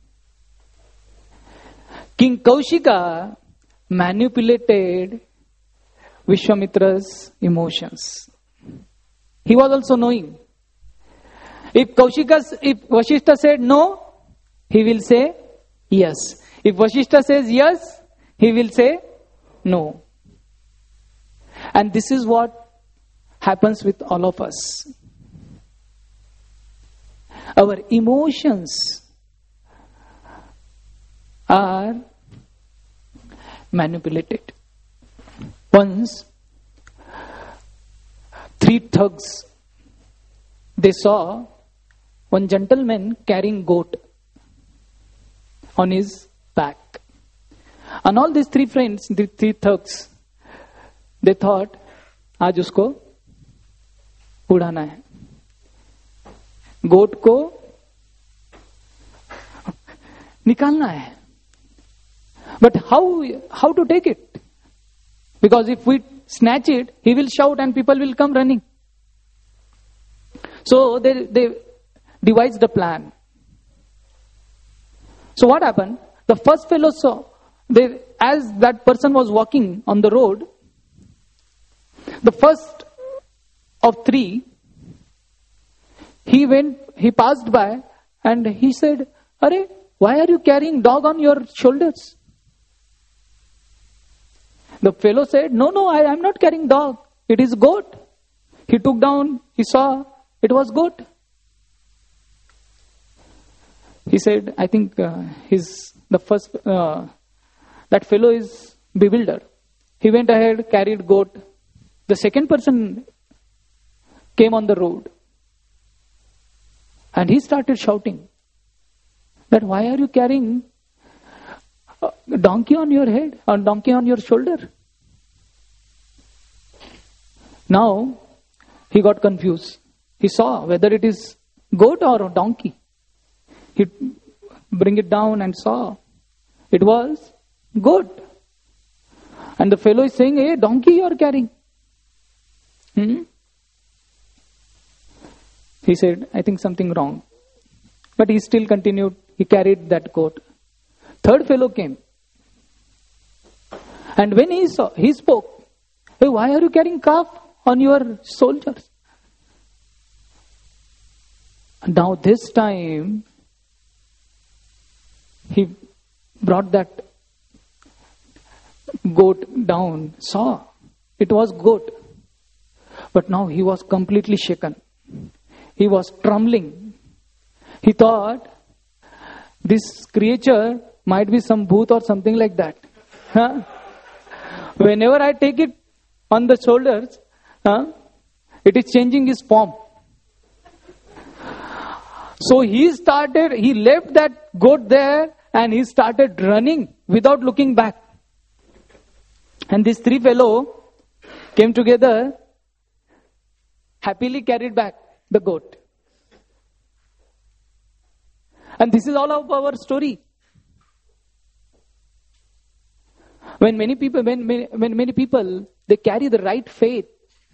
King Kaushika manipulated Vishwamitra's emotions. He was also knowing. If Vashishta said no, he will say yes. If Vashishta says yes, he will say no. And this is what happens with all of us. Our emotions are manipulated. Once, 3 thugs, they saw one gentleman carrying goat on his back. And all these 3 friends, the 3 thugs, they thought, आज उसको उड़ाना है. गोट को निकालना है. But how to take it? Because if we snatch it, he will shout and people will come running. So they devised a plan. So what happened? The first fellow saw, as that person was walking on the road, the first of 3, he passed by and he said, Arey, why are you carrying dog on your shoulders? The fellow said, no, I am not carrying dog. It is goat. He took down, he saw it was goat. He said, I think that fellow is bewildered. He went ahead, carried goat. The second person came on the road. And he started shouting that why are you carrying a donkey on your head or donkey on your shoulder? Now he got confused. He saw whether it is goat or a donkey. He bring it down and saw it was goat. And the fellow is saying, hey, donkey you are carrying. He said, I think something wrong. But he still continued. He carried that goat. Third fellow came. And when he spoke, hey, why are you carrying calf on your shoulders? Now this time, he brought that goat down, saw it was goat. But now he was completely shaken. He was trembling. He thought, this creature might be some bhoot or something like that. Whenever I take it on the shoulders, it is changing his form. So he left that goat there and he started running without looking back. And these three fellows came together, happily carried back the goat. And this is all of our story. When many people, they carry the right faith,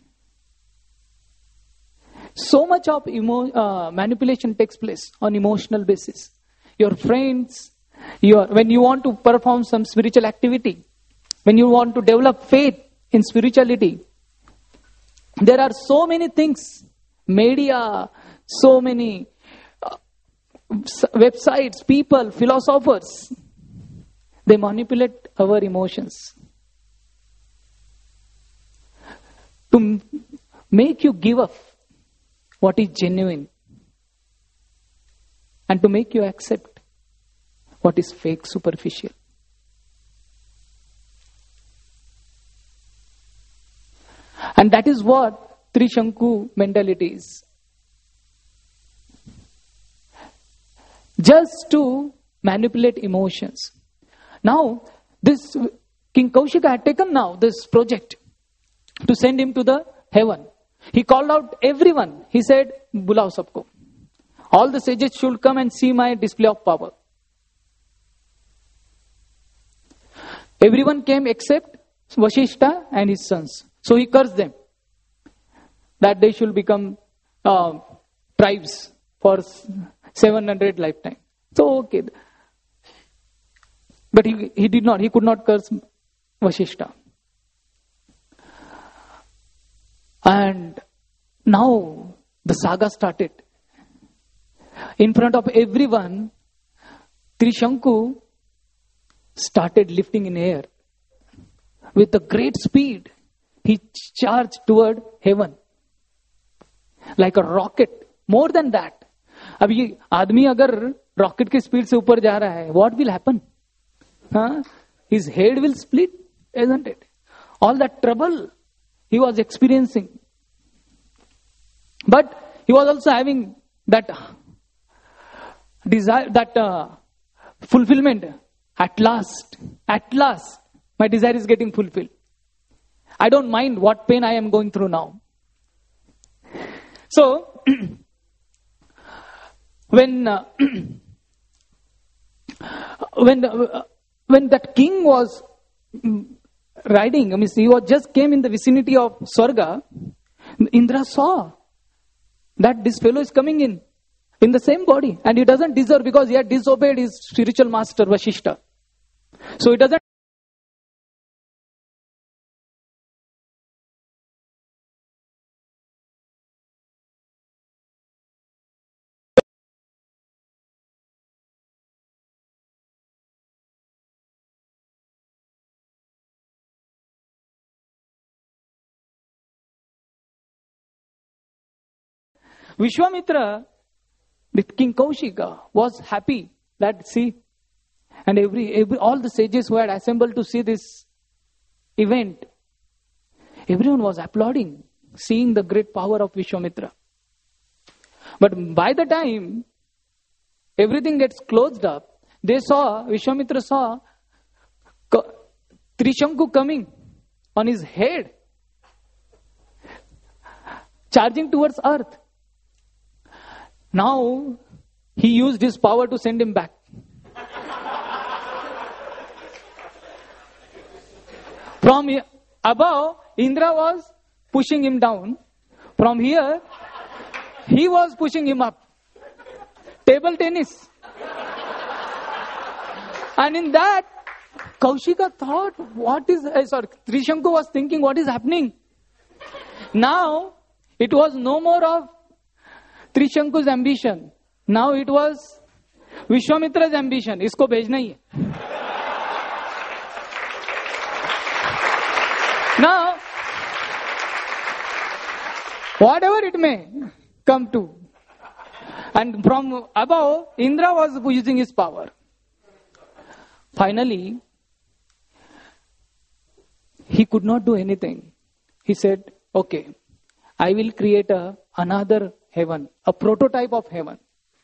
so much of manipulation takes place on emotional basis. Your friends, when you want to perform some spiritual activity, when you want to develop faith in spirituality, there are so many things, media, so many websites, people, philosophers, they manipulate our emotions to make you give up what is genuine and to make you accept what is fake, superficial. And that is what Trishanku mentality is. Just to manipulate emotions. Now, this King Kaushika had taken now this project to send him to the heaven. He called out everyone. He said, Bulao sabko. All the sages should come and see my display of power. Everyone came except Vashishta and his sons. So he cursed them that they should become tribes for 700 lifetime. So okay. But he did not. He could not curse Vashishta. And now the saga started. In front of everyone, Trishanku started lifting in air. With a great speed, he charged toward heaven. Like a rocket. More than that. अब ये आदमी अगर rocket की speed से ऊपर जा रहा है, what will happen? His head will split, isn't it? All that trouble he was experiencing. But he was also having that desire, that fulfillment. At last, my desire is getting fulfilled. I don't mind what pain I am going through now. So, when that king was riding, he was just came in the vicinity of Swarga, Indra saw that this fellow is coming in the same body, and he doesn't deserve because he had disobeyed his spiritual master Vashishta. So he doesn't. Vishwamitra, with King Kaushika, was happy that and all the sages who had assembled to see this event, everyone was applauding, seeing the great power of Vishwamitra. But by the time everything gets closed up, Vishwamitra saw Trishanku coming on his head. charging towards earth. Now, he used his power to send him back. From above, Indra was pushing him down. From here, he was pushing him up. Table tennis. And in that, Kaushika thought, Trishanku was thinking, what is happening? Now, it was no more of Trishanku's ambition. Now it was Vishwamitra's ambition. Isko bhejna hi hai. Now, whatever it may come to. And from above, Indra was using his power. Finally, he could not do anything. He said, okay, I will create another heaven, a prototype of heaven.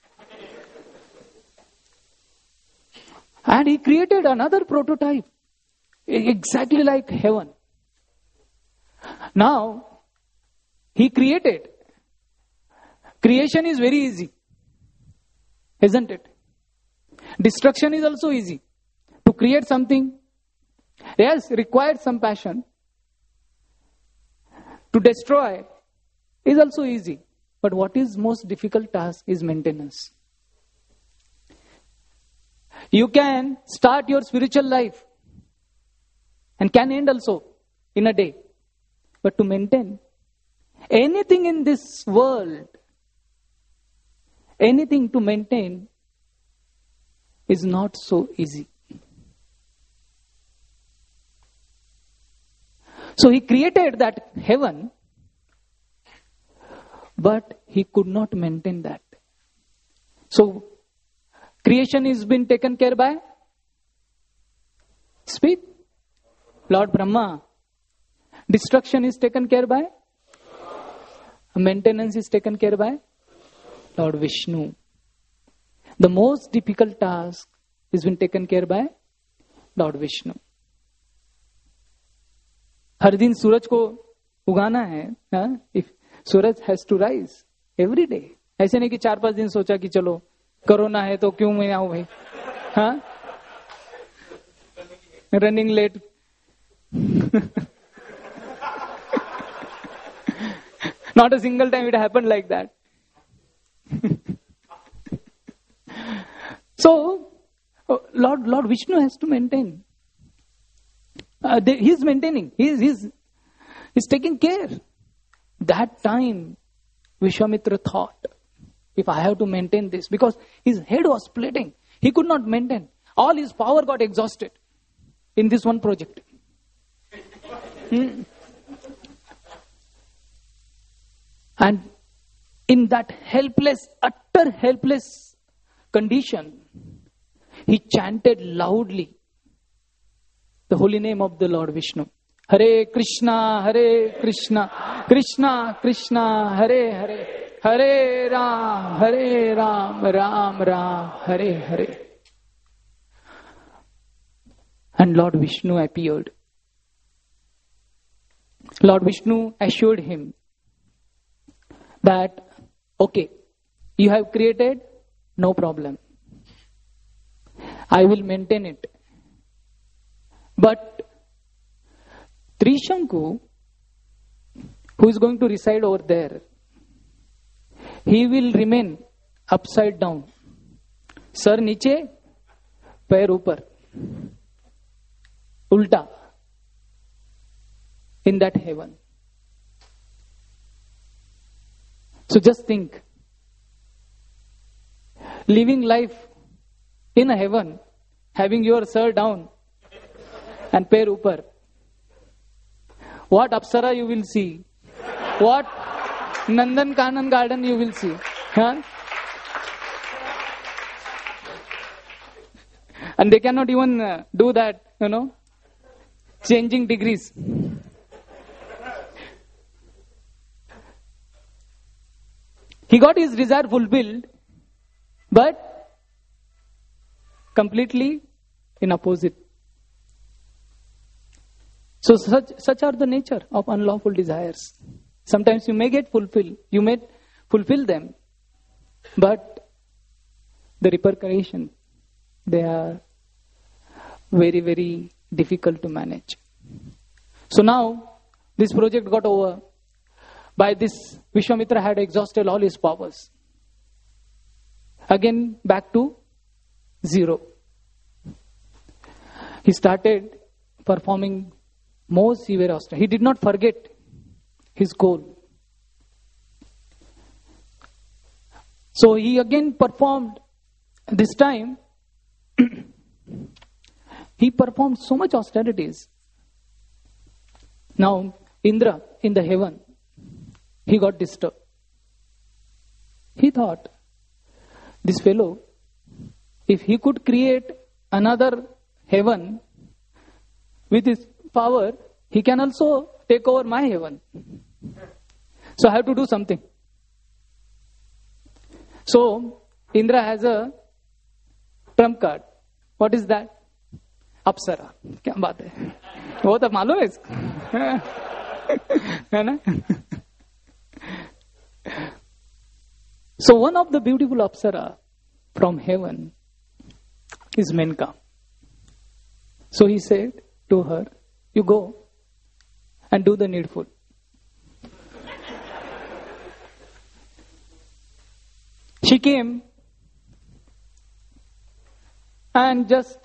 And he created another prototype, exactly like heaven. Now, he created. Creation is very easy, isn't it? Destruction is also easy. To create something, yes, requires some passion. To destroy is also easy. But what is most difficult task is maintenance. You can start your spiritual life and can end also in a day. But to maintain anything in this world, anything to maintain is not so easy. So he created that heaven, but he could not maintain that. So creation is been taken care by? Speak. Lord Brahma. Destruction is taken care by? Maintenance is taken care by? Lord Vishnu. The most difficult task is been taken care by Lord Vishnu. हर दिन सूरज को उगाना है. If Suraj has to rise every day. ऐसे नहीं कि 4-5 दिन सोचा कि चलो कोरोना है तो क्यों मैं आऊं भाई. हाँ, running late. Not a single time it happened like that. So, Lord Vishnu has to maintain. He's maintaining. He's taking care. That time, Vishwamitra thought, if I have to maintain this, because his head was splitting. He could not maintain. All his power got exhausted in this one project. And in that helpless, utter helpless condition, he chanted loudly the holy name of the Lord Vishnu. Hare Krishna, Krishna Krishna, Hare Hare, Hare Ram, Ram Ram, Hare Hare. And Lord Vishnu appeared. Lord Vishnu assured him that, okay, you have created, no problem. I will maintain it. But Trishanku, who is going to reside over there, he will remain upside down. Sir niche, pair upar. Ulta. In that heaven. So just think. Living life in a heaven, having your sir down and pair upar. What Apsara you will see. What Nandan Kanan garden you will see. Huh? And they cannot even do that, changing degrees. He got his desire fulfilled, but completely in opposite. So such are the nature of unlawful desires. Sometimes you may get fulfilled. You may fulfill them. But the repercussions, they are very, very difficult to manage. So now, this project got over. By this, Vishwamitra had exhausted all his powers. Again, back to zero. He started performing more severe austerity. He did not forget his goal. So he again performed. This time, he performed so much austerities. Now, Indra in the heaven, he got disturbed. He thought, this fellow, if he could create another heaven with his power, he can also take over my heaven. So I have to do something. So Indra has a trump card. What is that? Apsara. क्या बात है? वो तो मालूम है इसको, है ना? So one of the beautiful Apsara from heaven is Menka. So he said to her, you go and do the needful. She came and just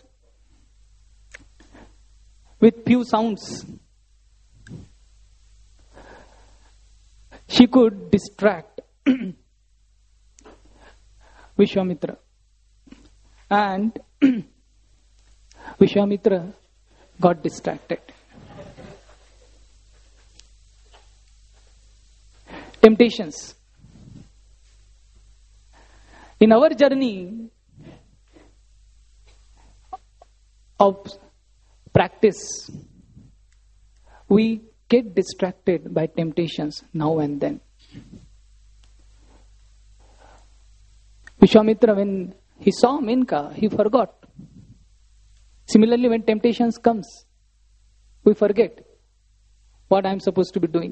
with few sounds, she could distract Vishwamitra. And Vishwamitra got distracted. Temptations. In our journey of practice, we get distracted by temptations now and then. Vishwamitra, when he saw Menka, he forgot. Similarly, when temptations comes, we forget what I am supposed to be doing.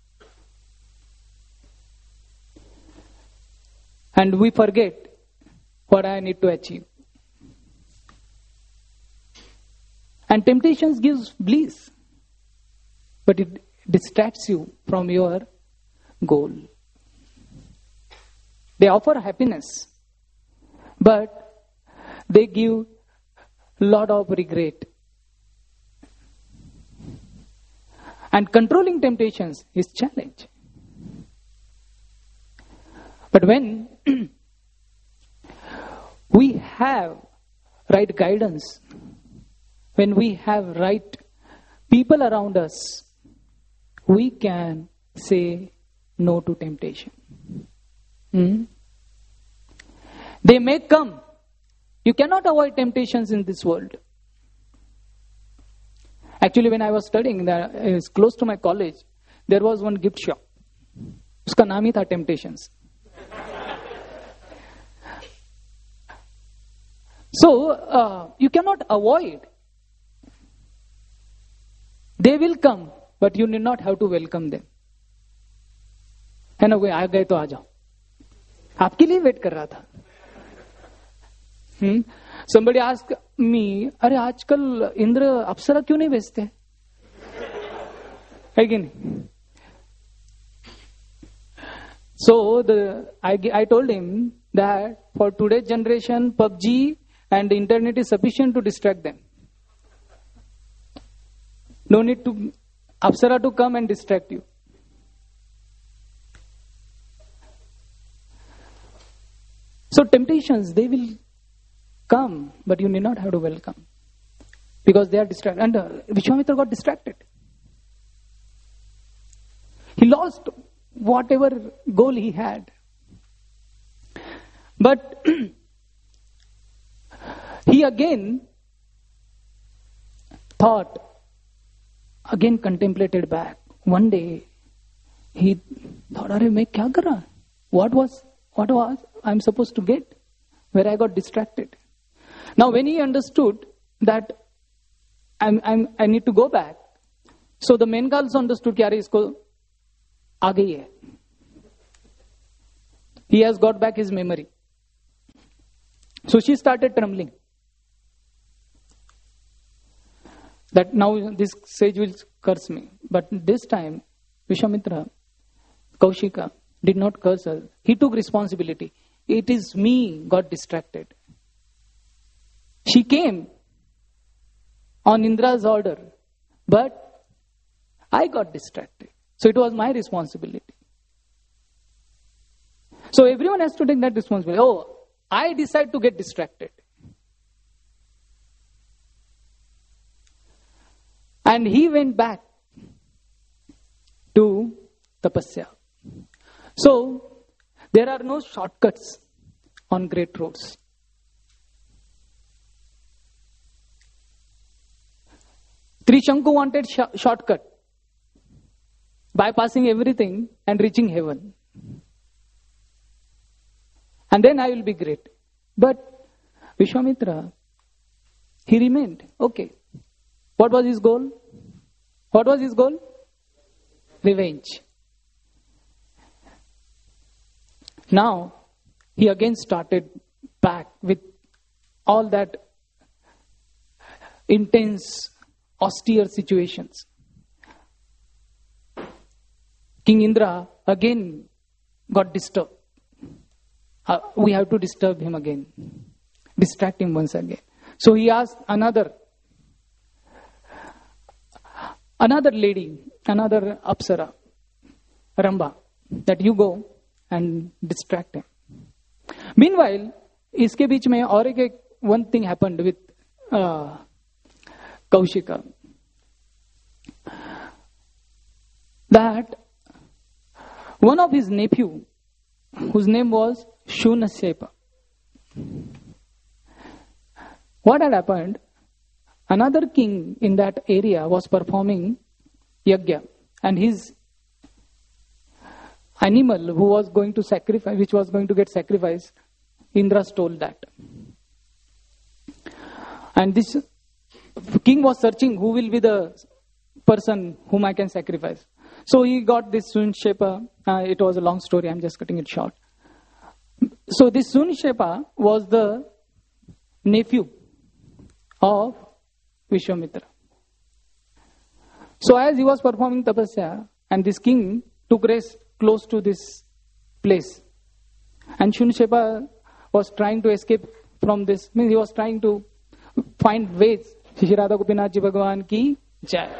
And we forget what I need to achieve. And temptations gives bliss, but it distracts you from your goal. They offer happiness, but they give lot of regret. And controlling temptations is challenge. But when we have right guidance, when we have right people around us, we can say no to temptation. They may come. You cannot avoid temptations in this world. Actually, when I was studying, close to my college, there was one gift shop. Uska naam hi tha Temptations. So, you cannot avoid. They will come, but you need not have to welcome them. है ना, कोई आ गए तो आ जाओ. आपके लिए wait कर रहा था. Somebody asked me, अरे आजकल इंद्र अप्सरा क्यों नहीं बेचते? है कि नहीं? So I told him that for today's generation, PUBG and the internet is sufficient to distract them. No need to Apsara to come and distract you. So temptations, they will come, but you need not have to welcome. Because they are distracted. And Vishwamitra got distracted. He lost whatever goal he had. But he again thought, again contemplated back. One day, he thought, "Arey, मैं क्या कर रहा? What was I'm supposed to get? Where I got distracted." Now, when he understood that I need to go back, so the Menka also understood कि यार इसको आ गई है. He has got back his memory. So she started trembling. That now this sage will curse me. But this time, Vishwamitra, Kaushika, did not curse her. He took responsibility. It is me got distracted. She came on Indra's order, but I got distracted. So it was my responsibility. So everyone has to take that responsibility. Oh, I decide to get distracted. And he went back to tapasya. So there are no shortcuts on great roads. Trishanku wanted shortcut, bypassing everything and reaching heaven. And then I will be great. But Vishwamitra, he remained. Okay. What was his goal? What was his goal? Revenge. Now, he again started back with all that intense, austere situations. King Indra again got disturbed. We have to disturb him again. Distract him once again. So he asked another lady, another Apsara, Ramba, that you go and distract him. Meanwhile, iske beech mein aur one thing happened with Kaushika. That one of his nephew, whose name was Shunashepa. What had happened? Another king in that area was performing yajna, and his animal who was going to sacrifice, which was going to get sacrificed, Indra stole that. And this king was searching who will be the person whom I can sacrifice. So he got this Sunshepa. It was a long story. I'm just cutting it short. So this Sunshepa was the nephew of Vishwamitra. So as he was performing tapasya, and this king took rest close to this place, and Sunshepa was trying to escape from this. Means he was trying to find ways. Shri Radha Gopinath Ji Bhagwan ki jai.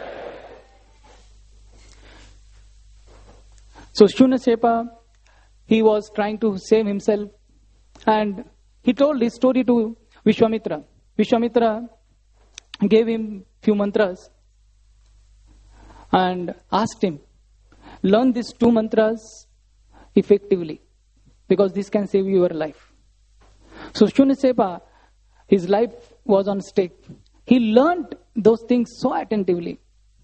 So Sunshepa, he was trying to save himself, and he told his story to Vishwamitra. Vishwamitra gave him few mantras and asked him, learn these 2 mantras effectively, because this can save your life. So Sunshepa, his life was on stake. He learned those things so attentively,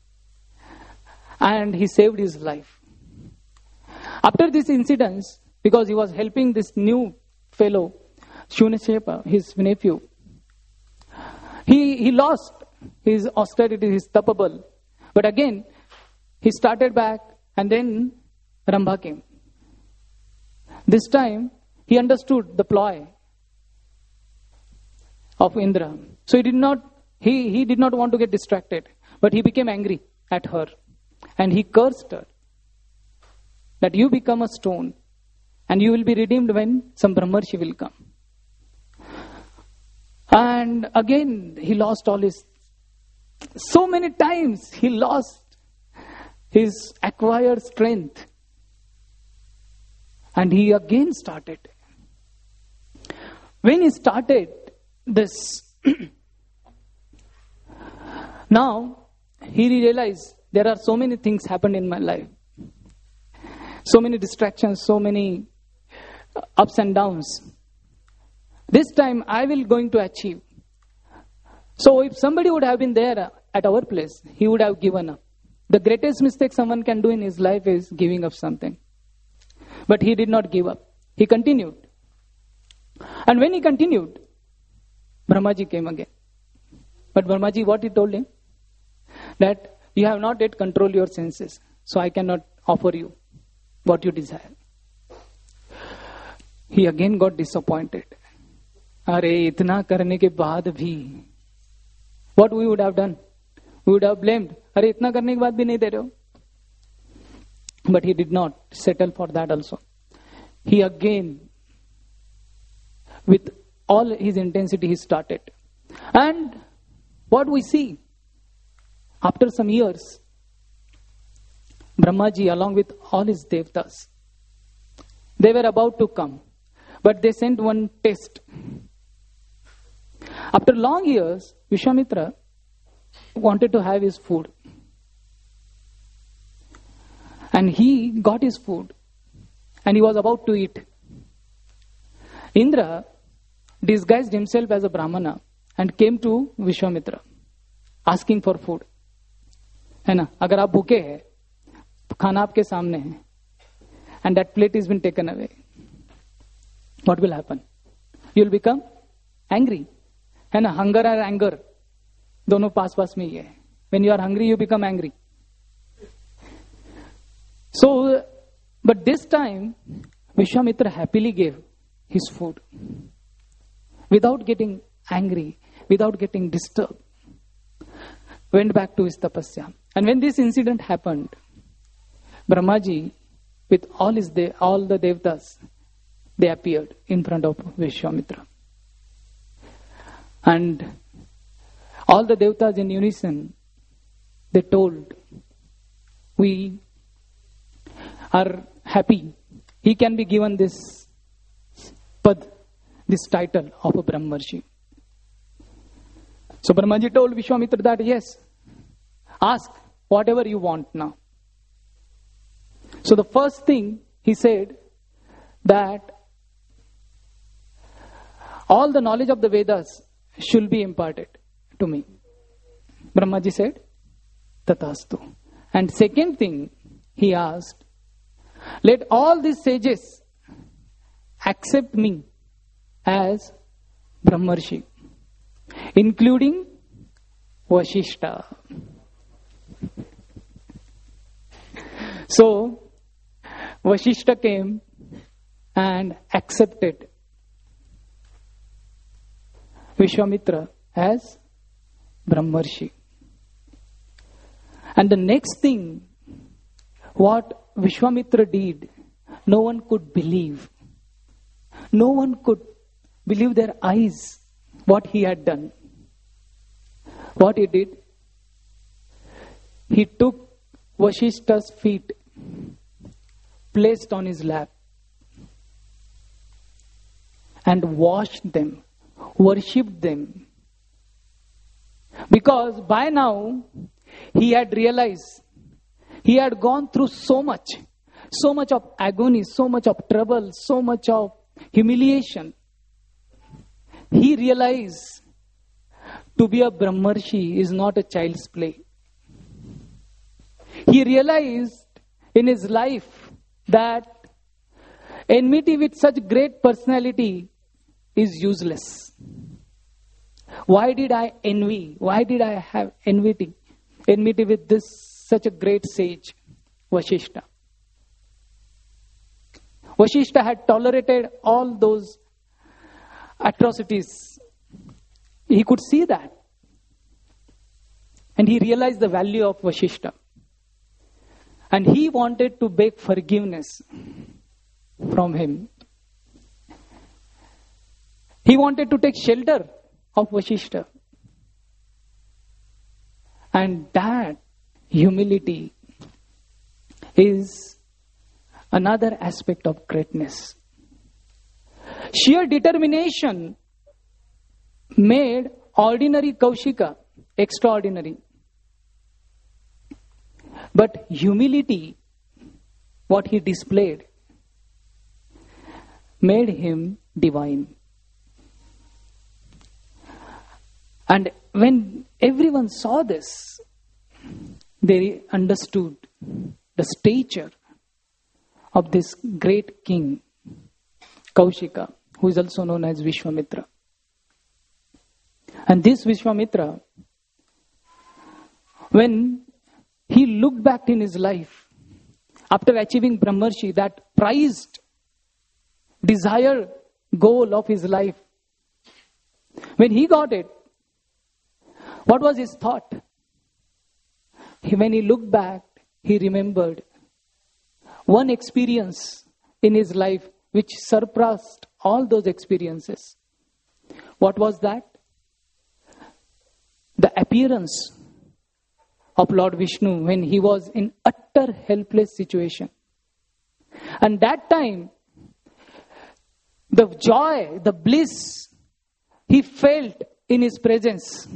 and he saved his life. After this incident, because he was helping this new fellow, Sunshepa, his nephew, he lost his austerity, his tapabal. But again, he started back, and then Rambha came. This time, he understood the ploy of Indra. So he did not want to get distracted, but he became angry at her, and he cursed her that you become a stone and you will be redeemed when some Brahmarshi will come. And again, he lost all his, so many times he lost his acquired strength, and he again started. When he started this, now he realized there are so many things happened in my life. So many distractions, so many ups and downs. This time I will going to achieve. So if somebody would have been there at our place, he would have given up. The greatest mistake someone can do in his life is giving up something. But he did not give up. He continued. And when he continued, Brahmaji came again. But Brahmaji, what he told him? That you have not yet controlled your senses, so I cannot offer you. what you desire. He again got disappointed. अरे इतना करने के बाद भी, what we would have done? We would have blamed. अरे इतना करने के बाद भी नहीं दे रहे हो. But he did not settle for that also. He again, with all his intensity, he started. And what we see, after some years, Brahmaji along with all his devtas, they were about to come. But they sent one test. After long years, Vishwamitra wanted to have his food. And he got his food. And he was about to eat. Indra disguised himself as a Brahmana and came to Vishwamitra, asking for food. है ना, अगर आप भूखे हैं, खाना आपके सामने है, and that plate has been taken away, what will happen? You will become angry. है ना, hunger and anger दोनों पास पास में ही है. When you are hungry, you become angry. So, but this time, Vishwamitra happily gave his food without getting angry, without getting disturbed. Went back to his tapasya. And when this incident happened, Brahmaji, with all the devtas, they appeared in front of Vishwamitra. And all the devtas in unison, they told, we are happy. He can be given this pad, this title of a Brahmarshi. So Brahmaji told Vishwamitra that, yes, ask whatever you want now. So the first thing he said that all the knowledge of the Vedas should be imparted to me. Brahmaji said, Tathastu. And second thing he asked, let all these sages accept me as Brahmarshi, including Vashishta. So, Vashishta came and accepted Vishwamitra as Brahmarshi. And the next thing, what Vishwamitra did, no one could believe. No one could believe their eyes what he had done. What he did, he took Vashishta's feet, placed on his lap, and washed them, worshipped them. Because by now, he had realized, he had gone through so much of agony, so much of trouble, so much of humiliation. He realized to be a Brahmarshi is not a child's play. He realized in his life that enmity with such great personality is useless. Why did I envy? Why did I have enmity with such a great sage, Vashishta? Vashishta had tolerated all those atrocities. He could see that. And he realized the value of Vashishta. And he wanted to beg forgiveness from him. He wanted to take shelter of Vashishta. And that humility is another aspect of greatness. Sheer determination made ordinary Kaushika extraordinary. But humility, what he displayed, made him divine. And when everyone saw this, they understood the stature of this great king, Kaushika, who is also known as Vishwamitra. And this Vishwamitra, when he looked back in his life, after achieving Brahmarshi, that prized, desired goal of his life, when he got it, what was his thought? When he looked back, he remembered one experience in his life which surpassed all those experiences. What was that? The appearance of Lord Vishnu when he was in utter helpless situation. And that time, the joy, the bliss he felt in his presence,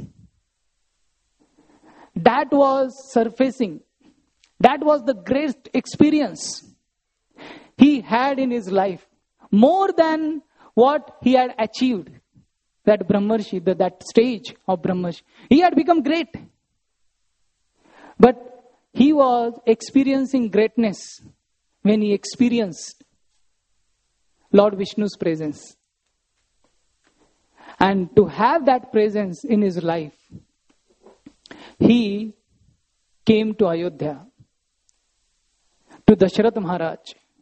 that was surfacing. That was the great experience he had in his life. More than what he had achieved. That Brahmarshi, that stage of Brahmarshi. He had become great. But he was experiencing greatness when he experienced Lord Vishnu's presence. And to have that presence in his life, he came to Ayodhya, to Dasharath Maharaj,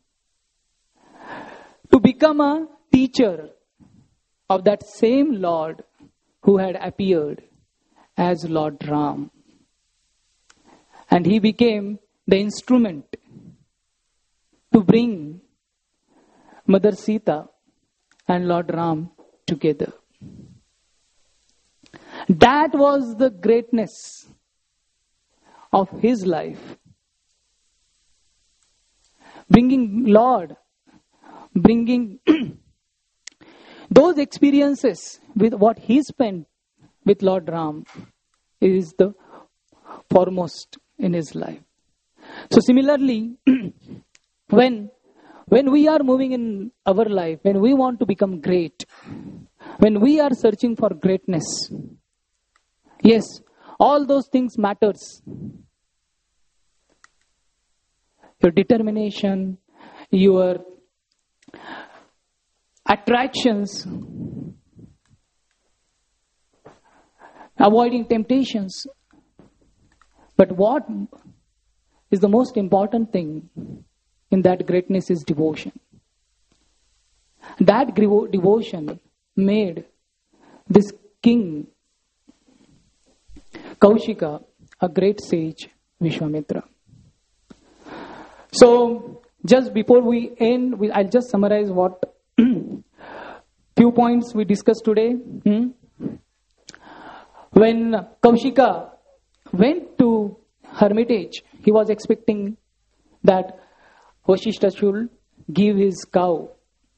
to become a teacher of that same Lord who had appeared as Lord Ram. And he became the instrument to bring Mother Sita and Lord Ram together. That was the greatness of his life. Bringing those experiences with what he spent with Lord Ram is the foremost in his life. So similarly, when we are moving in our life, when we want to become great, when we are searching for greatness, yes, all those things matters. Your determination, your attractions, avoiding temptations. But what is the most important thing in that greatness is devotion. That devotion made this king Kaushika a great sage, Vishwamitra. So, just before we end, I'll just summarize what few points we discussed today. When Kaushika went to hermitage, he was expecting that Vasishtha should give his cow.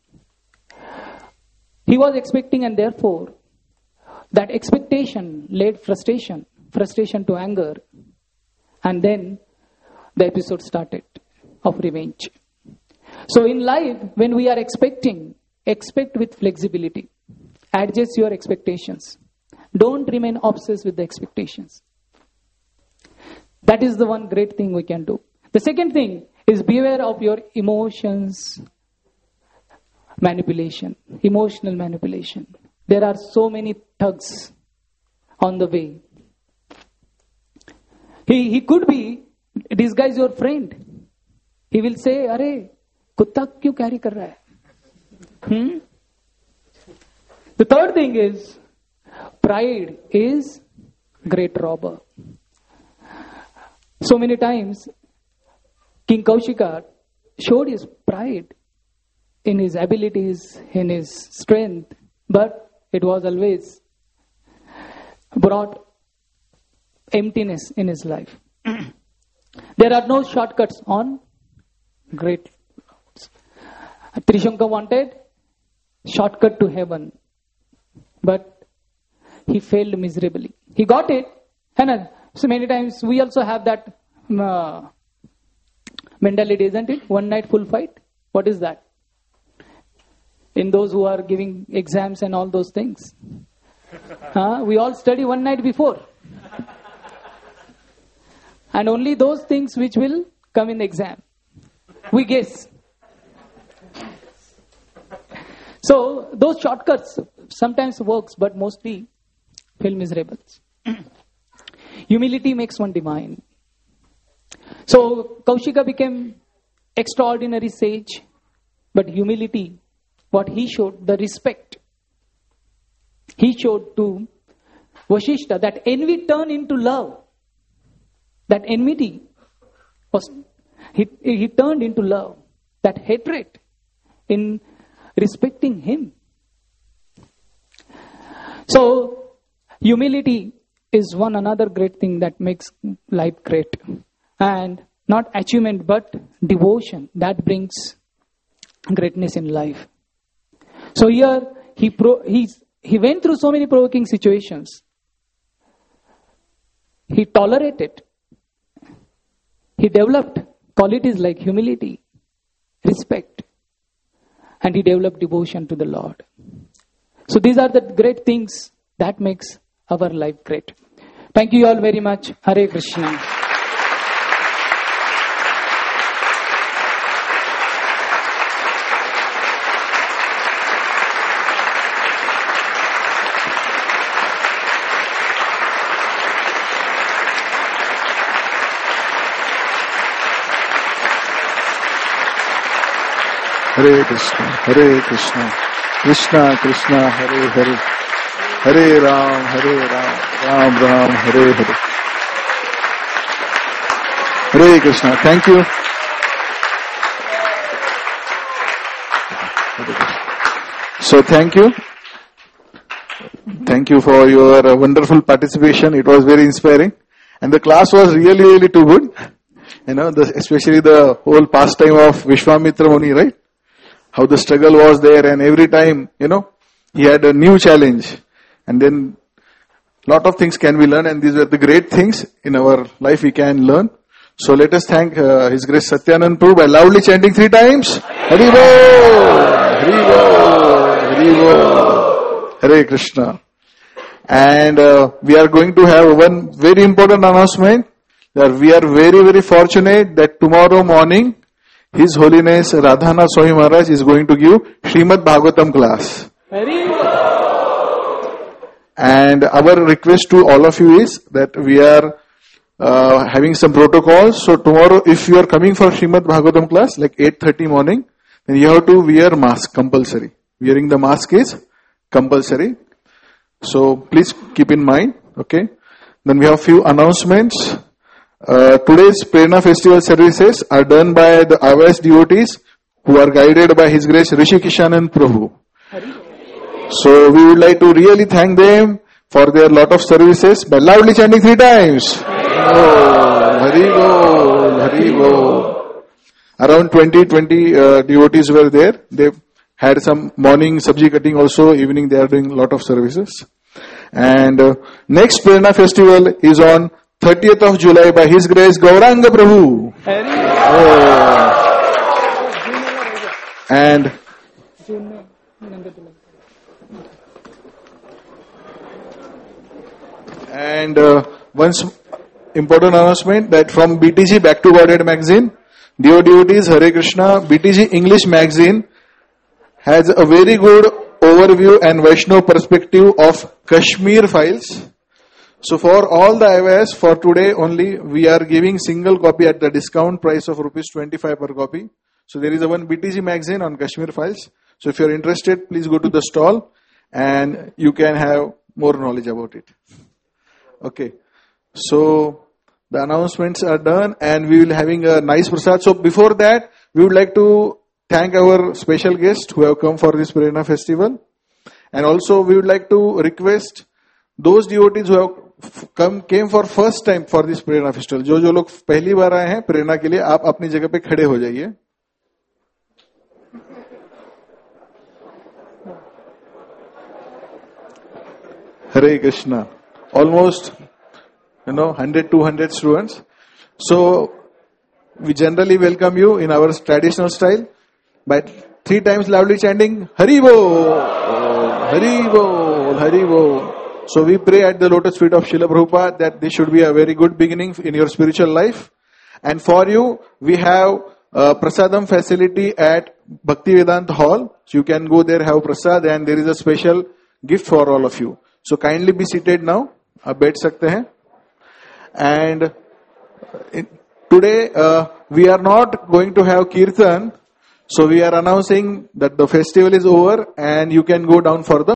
He was expecting, and therefore that expectation led frustration to anger, and then the episode started of revenge. So in life, when we are expecting, expect with flexibility. Adjust your expectations. Don't remain obsessed with the expectations. That is the one great thing we can do. The second thing is beware of your emotions manipulation, emotional manipulation. There are so many thugs on the way. He could be disguise your friend. He will say, "Arey, kutta kyun carry kar raha hai?" The third thing is, pride is great robber. So many times, King Kaushika showed his pride in his abilities, in his strength, but it was always brought emptiness in his life. There are no shortcuts on great lords. Trishanka wanted shortcut to heaven, but he failed miserably. He got it, and so many times we also have that mentality, isn't it? One night full fight. What is that? In those who are giving exams and all those things. We all study one night before. And only those things which will come in the exam. We guess. So those shortcuts sometimes works, but mostly fail miserable. Humility makes one divine. So Kaushika became extraordinary sage, but humility, what he showed, the respect he showed to Vashishta, that envy turned into love. That enmity was, he turned into love. That hatred in respecting him. So, humility is one another great thing that makes life great. And not achievement, but devotion that brings greatness in life. So here, he went through so many provoking situations. He tolerated. He developed qualities like humility, respect, and he developed devotion to the Lord. So these are the great things that makes our life great. Thank you all very much. Hare Krishna. Hare Krishna, Krishna Krishna, Hare Hare, Hare Ram, Ram Ram, Hare Hare. Hare Krishna. Thank you. So thank you. Thank you for your wonderful participation. It was very inspiring. And the class was really, really too good. You know, especially the whole pastime of Vishwamitra Muni, right? How the struggle was there, and every time, you know, he had a new challenge. And then lot of things can be learned, and these are the great things in our life we can learn. So let us thank His Grace Satyanand Prabhu by loudly chanting 3 times. Hari Bol, Hari Bol, Hari Bol, Hare Krishna. And we are going to have one very important announcement, that we are very, very fortunate that tomorrow morning His Holiness Radhana Swami Maharaj is going to give Srimad Bhagavatam class. And our request to all of you is that we are having some protocols. So tomorrow, if you are coming for Srimad Bhagavatam class, like 8:30 morning, then you have to wear mask compulsory. Wearing the mask is compulsory. So please keep in mind. Okay. Then we have few announcements. Today's Prerna Festival services are done by the AWS devotees who are guided by His Grace Rishi Kishanand Prabhu. So we would like to really thank them for their lot of services by loudly chanting 3 times. Hari Bol, Hari Bol. Around 20 devotees were there. They had some morning sabji cutting also, evening they are doing a lot of services. And next Prerna Festival is on 30th of July by His Grace Gauranga Prabhu. And one important announcement that from BTG Back to Godhead magazine, dear devotees, Hare Krishna, BTG English magazine has a very good overview and Vaishnava perspective of Kashmir files. So for all the IYS, for today only, we are giving single copy at the discount price of ₹25 per copy. So there is a one BTG magazine on Kashmir files. So if you are interested, please go to the stall and you can have more knowledge about it. Okay. So the announcements are done and we will be having a nice prasad. So before that, we would like to thank our special guests who have come for this Prerna festival. And also we would like to request those devotees who have came for first time for this Prerna festival. जो लोग पहली बार आए हैं प्रेरणा के लिए, आप अपनी जगह पे खड़े हो जाइए. Hare Krishna. Almost, 100-200 students. So we generally welcome you in our traditional style by 3 times loudly chanting Hari Bol, Hari Bol, Hari Bol. So we pray at the lotus feet of Srila Prabhupada that this should be a very good beginning in your spiritual life. And for you, we have prasadam facility at Bhaktivedanta Hall. So you can go there, have prasad, and there is a special gift for all of you. So kindly be seated now. आप बैठ सकते हैं. And today we are not going to have kirtan. So we are announcing that the festival is over and you can go down for the